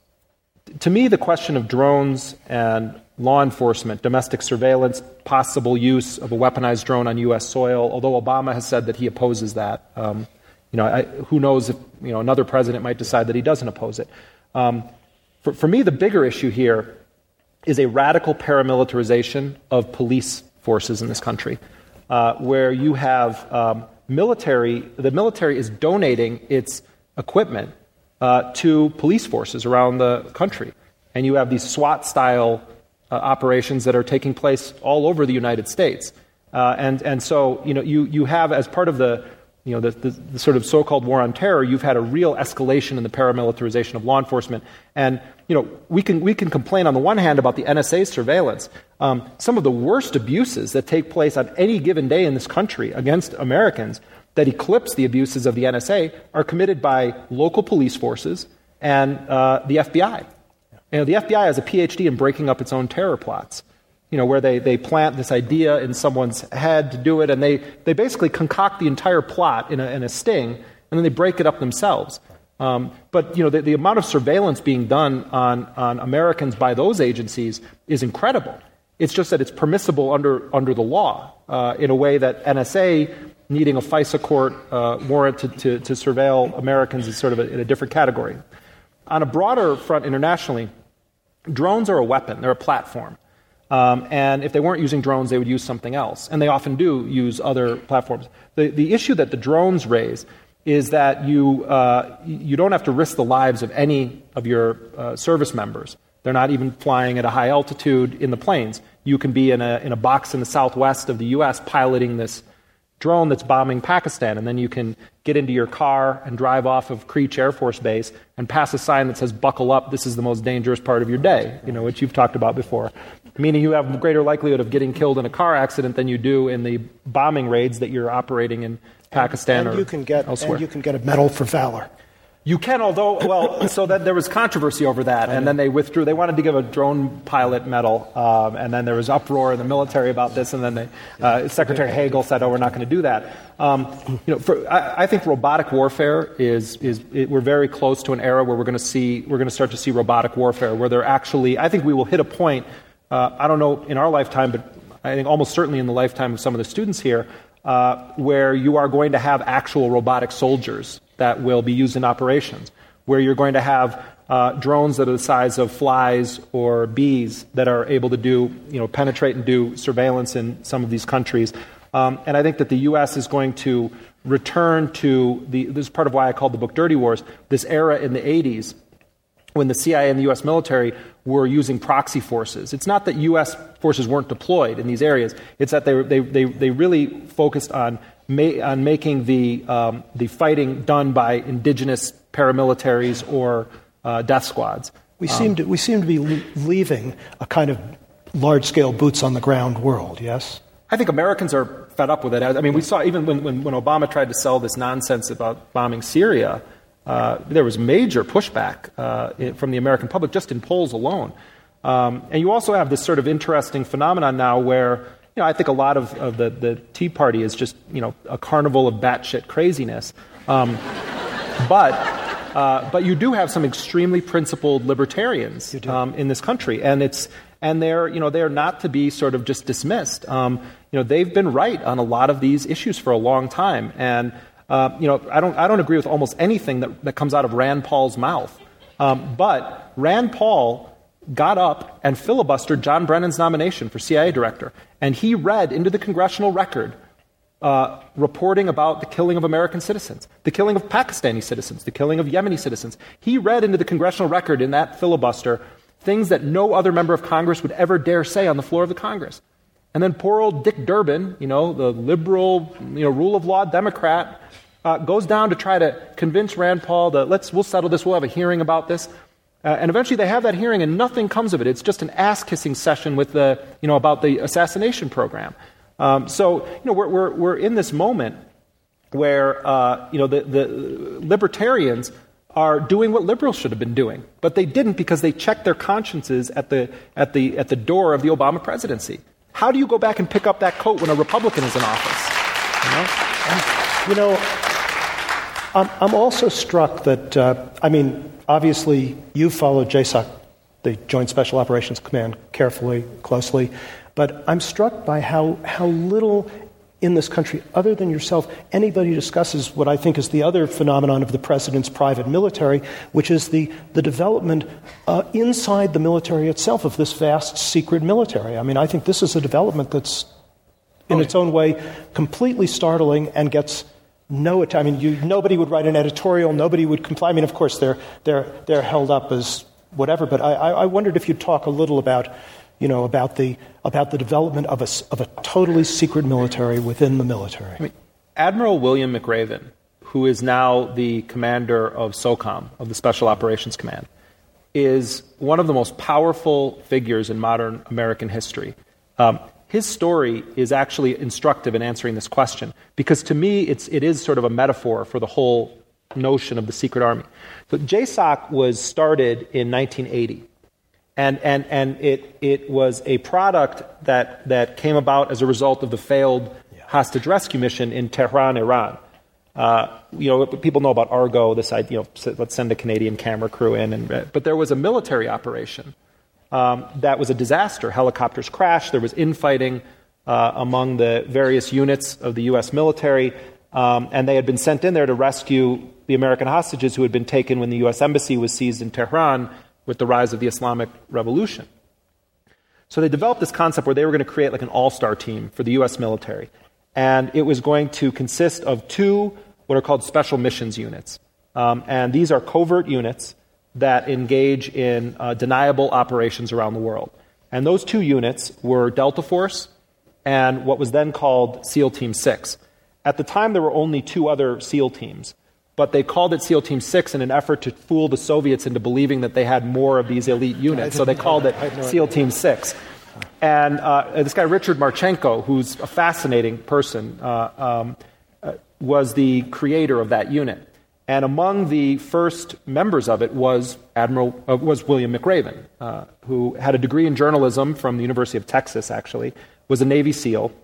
to me the question of drones and law enforcement, domestic surveillance, possible use of a weaponized drone on U S soil, although Obama has said that he opposes that. Um, you know, I, who knows if you know another president might decide that he doesn't oppose it. Um, for, for me, the bigger issue here is a radical paramilitarization of police forces in this country. Uh, where you have um, military, the military is donating its equipment uh, to police forces around the country. And you have these SWAT-style uh, operations that are taking place all over the United States. Uh, and, and so, you know, you, you have, as part of the, you know, the, the, the sort of so-called war on terror, you've had a real escalation in the paramilitarization of law enforcement. And, you know, we can, we can complain on the one hand about the N S A's surveillance. Um, some of the worst abuses that take place on any given day in this country against Americans that eclipse the abuses of the N S A are committed by local police forces and uh, the F B I. You know, the F B I has a P H D in breaking up its own terror plots, you know, where they, they plant this idea in someone's head to do it, and they, they basically concoct the entire plot in a, in a sting, and then they break it up themselves. Um, but, you know, the, the amount of surveillance being done on, on Americans by those agencies is incredible. It's just that it's permissible under under the law uh, in a way that N S A needing a FISA court uh, warrant to, to, to surveil Americans is sort of a, in a different category. On a broader front internationally, drones are a weapon. They're a platform. Um, and if they weren't using drones, they would use something else. And they often do use other platforms. The, the issue that the drones raise is that you, uh, you don't have to risk the lives of any of your uh, service members. They're not even flying at a high altitude in the planes. You can be in a in a box in the southwest of the U S piloting this drone that's bombing Pakistan, and then you can get into your car and drive off of Creech Air Force Base and pass a sign that says, "Buckle up, this is the most dangerous part of your day," you know, which you've talked about before. Meaning you have a greater likelihood of getting killed in a car accident than you do in the bombing raids that you're operating in Pakistan and, and or you can get, elsewhere. And you can get a medal for valor. You can, although, well, so that there was controversy over that, and then they withdrew. They wanted to give a drone pilot medal, um, and then there was uproar in the military about this, and then they, uh, Secretary Hagel said, "Oh, we're not going to do that." Um, you know, for, I, I think robotic warfare is is it, we're very close to an era where we're going to see we're going to start to see robotic warfare, where they're actually. I think we will hit a point. Uh, I don't know in our lifetime, but I think almost certainly in the lifetime of some of the students here, uh, where you are going to have actual robotic soldiers that will be used in operations, where you're going to have uh, drones that are the size of flies or bees that are able to do, you know, penetrate and do surveillance in some of these countries. Um, and I think that the U S is going to return to the, this is part of why I called the book Dirty Wars, this era in the eighties when the C I A and the U S military were using proxy forces. It's not that U S forces weren't deployed in these areas. It's that they they they, they really focused on ma- on making the um, the fighting done by indigenous paramilitaries or uh, death squads. We um, seem to we seem to be le- leaving a kind of large-scale boots on the ground world. Yes. I think Americans are fed up with it. I mean, we saw even when when, when Obama tried to sell this nonsense about bombing Syria. Uh, there was major pushback uh, from the American public just in polls alone. Um, and you also have this sort of interesting phenomenon now where, you know, I think a lot of, of the, the Tea Party is just, you know, a carnival of batshit craziness. Um, but Uh, but you do have some extremely principled libertarians um, in this country, and it's and they're you know they're not to be sort of just dismissed. Um, you know, they've been right on a lot of these issues for a long time, and uh, you know, I don't I don't agree with almost anything that, that comes out of Rand Paul's mouth. Um, but Rand Paul got up and filibustered John Brennan's nomination for C I A director, and he read into the congressional record uh, reporting about the killing of American citizens, the killing of Pakistani citizens, the killing of Yemeni citizens. He read into the congressional record in that filibuster things that no other member of Congress would ever dare say on the floor of the Congress. And then poor old Dick Durbin, you know, the liberal, you know, rule of law Democrat, uh, goes down to try to convince Rand Paul that let's we'll settle this, we'll have a hearing about this. Uh, and eventually they have that hearing and nothing comes of it. It's just an ass-kissing session with the, you know, about the assassination program. Um, so, you know, we're, we're, we're in this moment where, uh, you know, the, the libertarians are doing what liberals should have been doing, but they didn't because they checked their consciences at the, at the, at the door of the Obama presidency. How do you go back and pick up that coat when a Republican is in office? You know, and, you know I'm, I'm also struck that, uh, I mean, obviously, you followed J SOC, the Joint Special Operations Command, carefully, closely, but I'm struck by how, how little in this country, other than yourself, anybody discusses what I think is the other phenomenon of the president's private military, which is the, the development uh, inside the military itself of this vast secret military. I mean, I think this is a development that's, in its own way, completely startling and gets no attention. I mean, you, nobody would write an editorial, nobody would comply. I mean, of course, they're, they're, they're held up as whatever, but I, I wondered if you'd talk a little about you know, about the about the development of a, of a totally secret military within the military. I mean, Admiral William McRaven, who is now the commander of SOCOM, of the Special Operations Command, is one of the most powerful figures in modern American history. Um, his story is actually instructive in answering this question, because to me, it's it is sort of a metaphor for the whole notion of the secret army. So J SOC was started in nineteen eighty. And and and it it was a product that that came about as a result of the failed yeah. hostage rescue mission in Tehran, Iran. Uh, you know, people know about Argo. This idea, you know, let's send a Canadian camera crew in, and but there was a military operation um, that was a disaster. Helicopters crashed. There was infighting uh, among the various units of the U S military, um, and they had been sent in there to rescue the American hostages who had been taken when the U S embassy was seized in Tehran with the rise of the Islamic Revolution. So they developed this concept where they were going to create like an all-star team for the U S military. And it was going to consist of two what are called special missions units. Um, and these are covert units that engage in uh, deniable operations around the world. And those two units were Delta Force and what was then called SEAL Team six. At the time, there were only two other SEAL teams. But they called it SEAL Team six in an effort to fool the Soviets into believing that they had more of these elite units. So they called it SEAL Team six. And uh, this guy, Richard Marchenko, who's a fascinating person, uh, um, uh, was the creator of that unit. And among the first members of it was Admiral uh, was William McRaven, uh, who had a degree in journalism from the University of Texas, actually, was a Navy SEAL.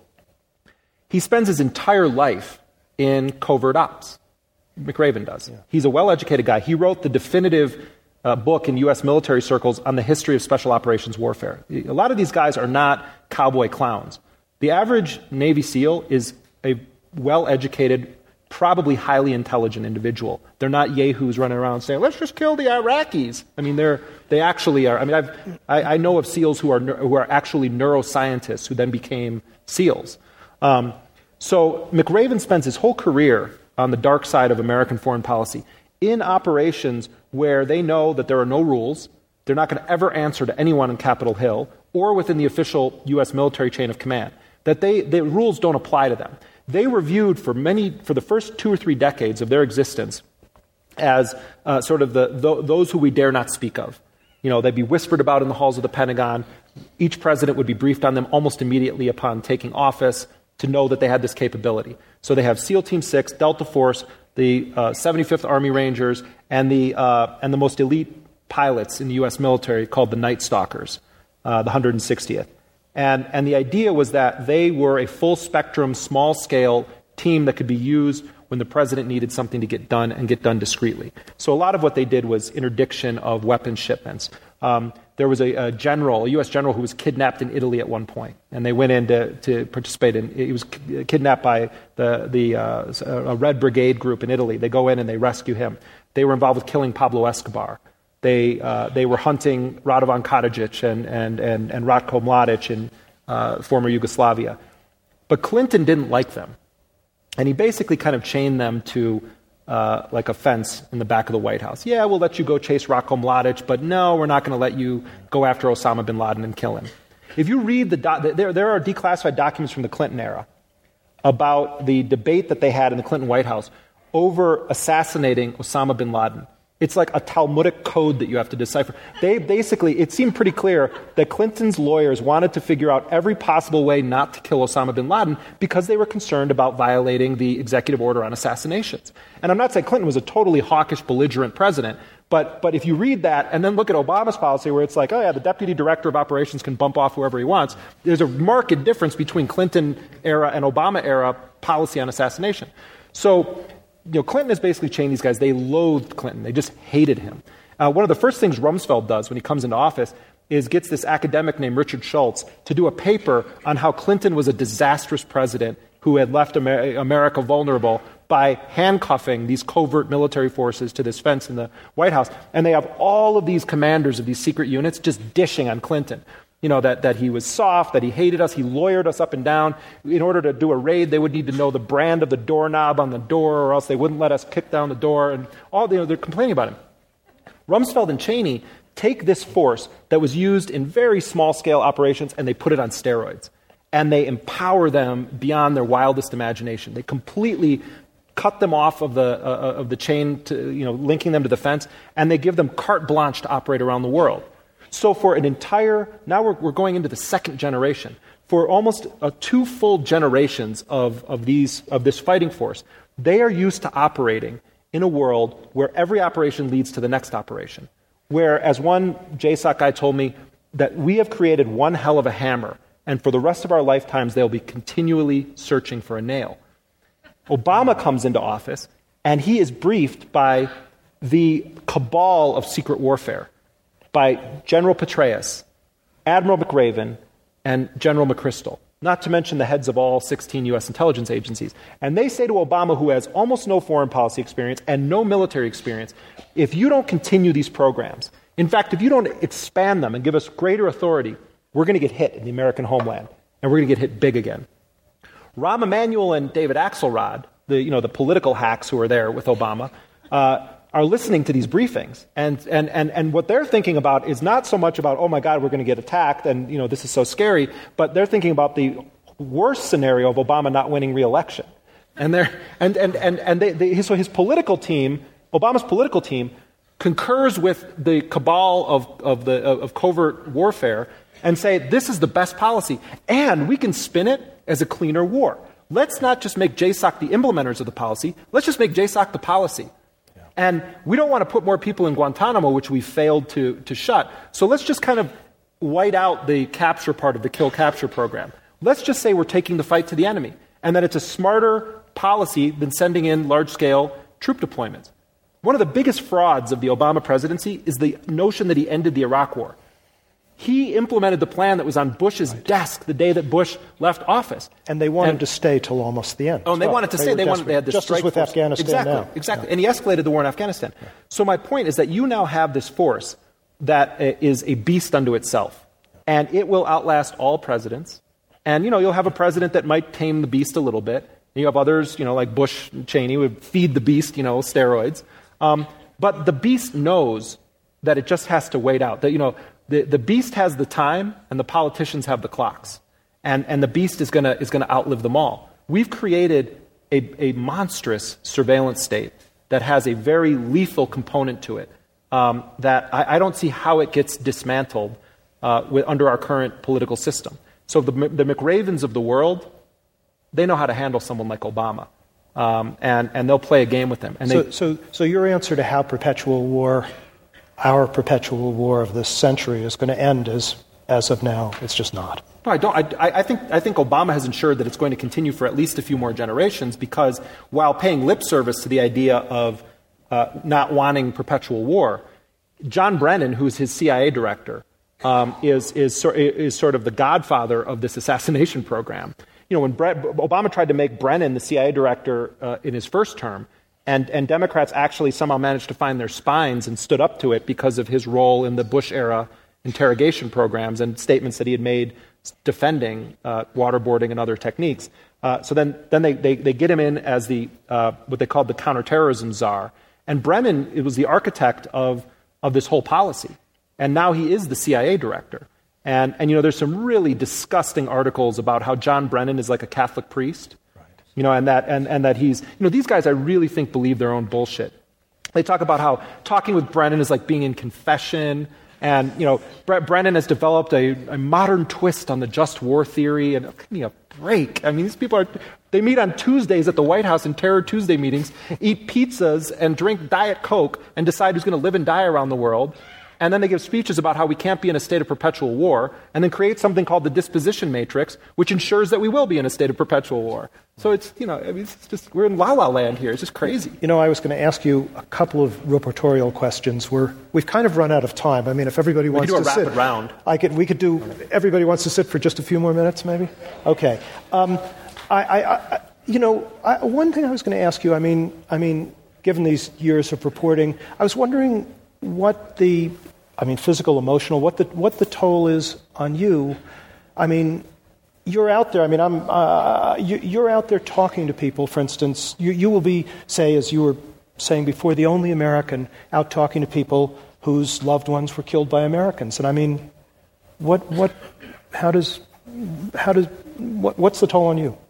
He spends his entire life in covert ops. McRaven does. Yeah. He's a well-educated guy. He wrote the definitive uh, book in U S military circles on the history of special operations warfare. A lot of these guys are not cowboy clowns. The average Navy SEAL is a well-educated, probably highly intelligent individual. They're not yahoos running around saying, let's just kill the Iraqis. I mean, they're they actually are. I mean, I've, I, I know of SEALs who are who are actually neuroscientists who then became SEALs. Um, so McRaven spends his whole career on the dark side of American foreign policy, in operations where they know that there are no rules, they're not going to ever answer to anyone on Capitol Hill, or within the official U S military chain of command, that they the rules don't apply to them. They were viewed for many, for the first two or three decades of their existence as uh, sort of the, the those who we dare not speak of. You know, they'd be whispered about in the halls of the Pentagon. Each president would be briefed on them almost immediately upon taking office, to know that they had this capability. So they have SEAL Team six, Delta Force, the uh, seventy-fifth Army Rangers, and the uh, and the most elite pilots in the U S military called the Night Stalkers, uh, the one hundred sixtieth. And, and the idea was that they were a full-spectrum, small-scale team that could be used when the president needed something to get done and get done discreetly. So a lot of what they did was interdiction of weapons shipments. Um, there was a, a general, a U S general who was kidnapped in Italy at one point, and they went in to, to participate in, he was kidnapped by the, the uh, a Red Brigade group in Italy. They go in and they rescue him. They were involved with killing Pablo Escobar. They uh, they were hunting Radovan Karadzic and, and, and, and Ratko Mladic in uh, former Yugoslavia. But Clinton didn't like them. And he basically kind of chained them to uh, like a fence in the back of the White House. Yeah, we'll let you go chase Ratko Mladic, but no, we're not going to let you go after Osama bin Laden and kill him. If you read the, do- there, there are declassified documents from the Clinton era about the debate that they had in the Clinton White House over assassinating Osama bin Laden. It's like a Talmudic code that you have to decipher. They basically, it seemed pretty clear that Clinton's lawyers wanted to figure out every possible way not to kill Osama bin Laden because they were concerned about violating the executive order on assassinations. And I'm not saying Clinton was a totally hawkish, belligerent president, but but if you read that and then look at Obama's policy where it's like, oh yeah, the deputy director of operations can bump off whoever he wants, there's a marked difference between Clinton era and Obama era policy on assassination. So, you know, Clinton has basically chained these guys. They loathed Clinton. They just hated him. Uh, one of the first things Rumsfeld does when he comes into office is gets this academic named Richard Schultz to do a paper on how Clinton was a disastrous president who had left Amer- America vulnerable by handcuffing these covert military forces to this fence in the White House. And they have all of these commanders of these secret units just dishing on Clinton. You know, that, that he was soft, that he hated us, he lawyered us up and down. In order to do a raid, they would need to know the brand of the doorknob on the door, or else they wouldn't let us kick down the door. And all, you know, they're complaining about him. Rumsfeld and Cheney take this force that was used in very small-scale operations and they put it on steroids. And they empower them beyond their wildest imagination. They completely cut them off of the, uh, of the chain, to, you know, linking them to the fence, and they give them carte blanche to operate around the world. So for an entire, now we're, we're going into the second generation. For almost uh, two full generations of, of, these, of this fighting force, they are used to operating in a world where every operation leads to the next operation. Where, as one J SOC guy told me, that we have created one hell of a hammer, and for the rest of our lifetimes, they'll be continually searching for a nail. Obama comes into office, and he is briefed by the cabal of secret warfare, by General Petraeus, Admiral McRaven, and General McChrystal, not to mention the heads of all sixteen U S intelligence agencies. And they say to Obama, who has almost no foreign policy experience and no military experience, if you don't continue these programs, in fact, if you don't expand them and give us greater authority, we're going to get hit in the American homeland, and we're going to get hit big again. Rahm Emanuel and David Axelrod, the, you know, the political hacks who are there with Obama, uh, are listening to these briefings. And, and, and, and what they're thinking about is not so much about, oh, my God, we're going to get attacked, and you know this is so scary, but they're thinking about the worst scenario of Obama not winning re-election. And, they're, and, and, and, and they, they, so his political team, Obama's political team, concurs with the cabal of, of, the, of covert warfare and say, this is the best policy, and we can spin it as a cleaner war. Let's not just make J SOC the implementers of the policy, let's just make J SOC the policy. And we don't want to put more people in Guantanamo, which we failed to, to shut. So let's just kind of white out the capture part of the kill-capture program. Let's just say we're taking the fight to the enemy, and that it's a smarter policy than sending in large-scale troop deployments. One of the biggest frauds of the Obama presidency is the notion that he ended the Iraq War. He implemented the plan that was on Bush's right. desk the day that Bush left office. And they wanted and, to stay till almost the end. Oh, and they well. wanted to they stay. They desperate. wanted. They had this Just strike as with force. Afghanistan exactly, now. Exactly. Yeah. And he escalated the war in Afghanistan. Yeah. So my point is that you now have this force that is a beast unto itself. And it will outlast all presidents. And, you know, you'll have a president that might tame the beast a little bit. You have others, you know, like Bush and Cheney would feed the beast, you know, steroids. Um, but the beast knows that it just has to wait out. That, you know, the, the beast has the time and the politicians have the clocks. And, and the beast is going to is gonna outlive them all. We've created a, a monstrous surveillance state that has a very lethal component to it um, that I, I don't see how it gets dismantled uh, with, under our current political system. So the, the McRavens of the world, they know how to handle someone like Obama. Um, and, and they'll play a game with them. And so, they, so, so your answer to how perpetual war, our perpetual war of this century is going to end is, as of now, it's just not. No, I don't. I, I think I think Obama has ensured that it's going to continue for at least a few more generations, because while paying lip service to the idea of uh, not wanting perpetual war, John Brennan, who's his C I A director, um, is is is sort of the godfather of this assassination program. You know, when Brett, Obama tried to make Brennan the C I A director uh, in his first term, and and Democrats actually somehow managed to find their spines and stood up to it because of his role in the Bush era interrogation programs and statements that he had made defending uh, waterboarding and other techniques. Uh, so then, then they, they, they get him in as the uh, what they called the counterterrorism czar. And Brennan, it was the architect of of this whole policy. And now he is the C I A director. And and you know, there's some really disgusting articles about how John Brennan is like a Catholic priest. Right. You know, and that and, and that he's you know these guys I really think believe their own bullshit. They talk about how talking with Brennan is like being in confession. And, you know, Bre- Brennan has developed a, a modern twist on the just war theory. And give me a break. I mean, these people are, they meet on Tuesdays at the White House in Terror Tuesday meetings, eat pizzas and drink Diet Coke and decide who's going to live and die around the world. And then they give speeches about how we can't be in a state of perpetual war, and then create something called the disposition matrix, which ensures that we will be in a state of perpetual war. So it's, you know, I mean, it's just, we're in la-la land here. It's just crazy. You know, I was going to ask you a couple of reportorial questions. We're, we've kind of run out of time. I mean, if everybody wants to sit. We could do a rapid round. I could, we could do, everybody wants to sit for just a few more minutes, maybe? Okay. Um, I, I, I, you know, I, one thing I was going to ask you, I mean, I mean, given these years of reporting, I was wondering what the, I mean, physical, emotional, what the what the toll is on you. I mean, you're out there. I mean, I'm. Uh, you, you're out there talking to people. For instance, you, you will be, say, as you were saying before, the only American out talking to people whose loved ones were killed by Americans. And I mean, what what? How does how does what, what's the toll on you?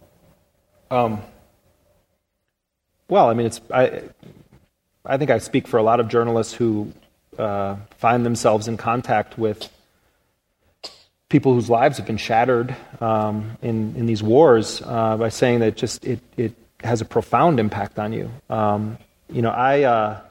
Um. Well, I mean, it's I. I think I speak for a lot of journalists who uh, find themselves in contact with people whose lives have been shattered um, in in these wars uh, by saying that just it it has a profound impact on you. Um, you know, I, uh,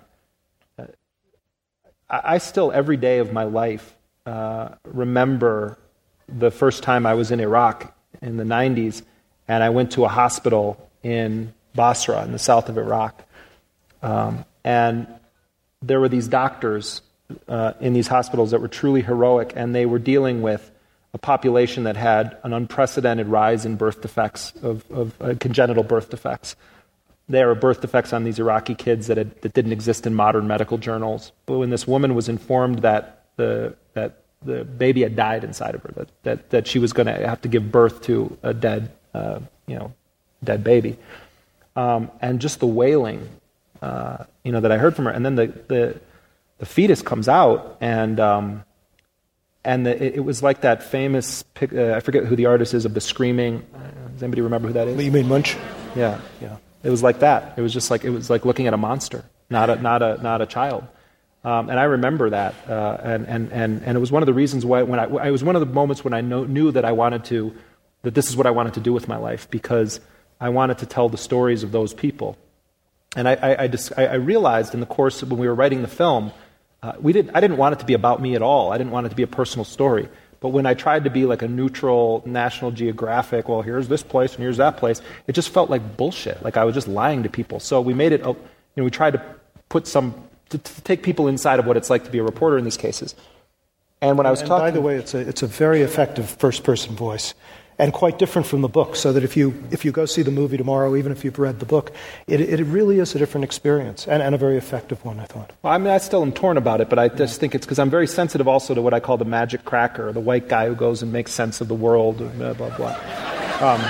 I I still every day of my life uh, remember the first time I was in Iraq in the nineties, and I went to a hospital in Basra in the south of Iraq, um, and there were these doctors uh, in these hospitals that were truly heroic, and they were dealing with a population that had an unprecedented rise in birth defects, of, of uh, congenital birth defects. There were birth defects on these Iraqi kids that, had, that didn't exist in modern medical journals. But when this woman was informed that the that the baby had died inside of her, that that, that she was going to have to give birth to a dead, uh, you know, dead baby, um, and just the wailing, uh, you know, that I heard from her, and then the the, the fetus comes out, and um, and the, it, it was like that famous pic, uh, I forget who the artist is of the screaming. Uh, does anybody remember who that is? You mean Munch? Yeah, yeah. It was like that. It was just like it was like looking at a monster, not a not a not a child. Um, and I remember that, uh, and, and and and it was one of the reasons why when I it was one of the moments when I know, knew that I wanted to, that this is what I wanted to do with my life, because I wanted to tell the stories of those people. And I I, I, just, I, I realized in the course of when we were writing the film, uh, we didn't I didn't want it to be about me at all. I didn't want it to be a personal story. But when I tried to be like a neutral National Geographic, well, here's this place and here's that place, it just felt like bullshit. Like I was just lying to people. So we made it, you know, we tried to put some, to, to take people inside of what it's like to be a reporter in these cases. And when I was and talking, by the way, it's a it's a very effective first-person voice, and quite different from the book. So that if you if you go see the movie tomorrow, even if you've read the book, it it really is a different experience, and, and a very effective one, I thought. Well, I mean, I still am torn about it, but I just think it's because I'm very sensitive also to what I call the magic cracker, the white guy who goes and makes sense of the world, blah blah blah. Um,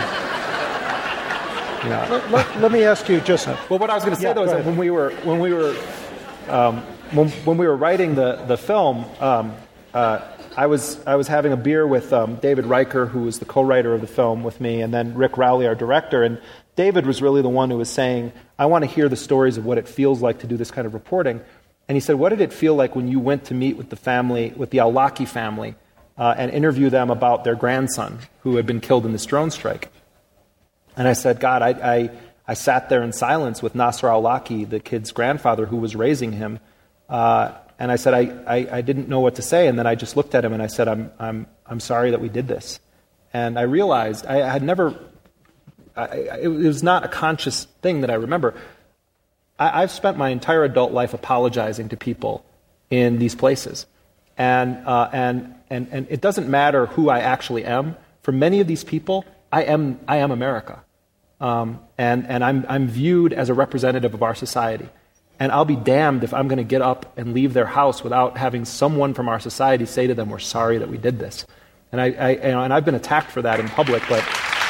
yeah. let, let, let me ask you just. Well, what I was going to say yeah, though is that when we were when we were um, when when we were writing the the film. Um, Uh, I was I was having a beer with um, David Riker, who was the co-writer of the film with me, and then Rick Rowley, our director. And David was really the one who was saying, I want to hear the stories of what it feels like to do this kind of reporting. And he said, what did it feel like when you went to meet with the family, with the al-Awlaki family, uh, and interview them about their grandson who had been killed in this drone strike? And I said, God, I, I, I sat there in silence with Nasser al-Awlaki, the kid's grandfather who was raising him, uh, and I said, I, I, I didn't know what to say, and then I just looked at him and I said, I'm I'm I'm sorry that we did this. and I realized I had never, I, it was not a conscious thing that I remember. I, I've spent my entire adult life apologizing to people in these places. And, uh, and, and, and it doesn't matter who I actually am. For many of these people, I am, I am America. Um, and, and I'm, I'm viewed as a representative of our society. And I'll be damned if I'm going to get up and leave their house without having someone from our society say to them, we're sorry that we did this. And, I, I, you know, and I've been attacked for that in public, but...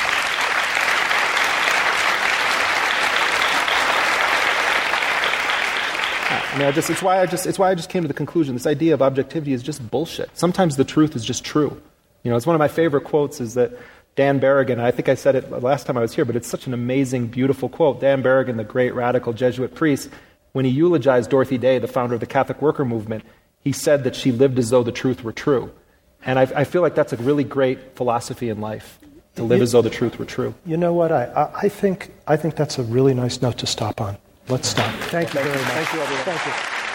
I mean, I just, it's, why I just, it's why I just came to the conclusion this idea of objectivity is just bullshit. Sometimes the truth is just true. You know, it's one of my favorite quotes is that Dan Berrigan, and I think I said it last time I was here, but it's such an amazing, beautiful quote. Dan Berrigan, the great radical Jesuit priest, when he eulogized Dorothy Day, the founder of the Catholic Worker Movement, he said that she lived as though the truth were true. And I, I feel like that's a really great philosophy in life, to live you, as though the truth were true. You know what? I, I, I think I think that's a really nice note to stop on. Let's stop. Thank you very much. Thank you, everyone. Thank you.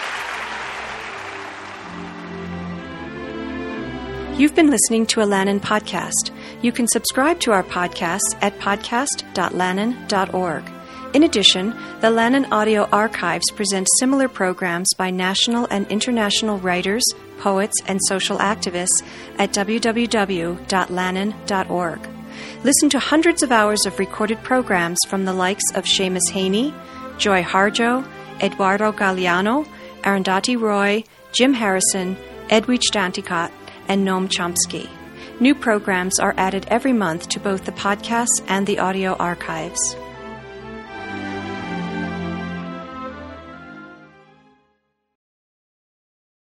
You've been listening to a Lannan podcast. You can subscribe to our podcasts at podcast dot lannan dot org. In addition, the Lannan Audio Archives present similar programs by national and international writers, poets, and social activists at w w w dot lannan dot org. Listen to hundreds of hours of recorded programs from the likes of Seamus Haney, Joy Harjo, Eduardo Galeano, Arundhati Roy, Jim Harrison, Edwidge Danticat, and Noam Chomsky. New programs are added every month to both the podcasts and the audio archives.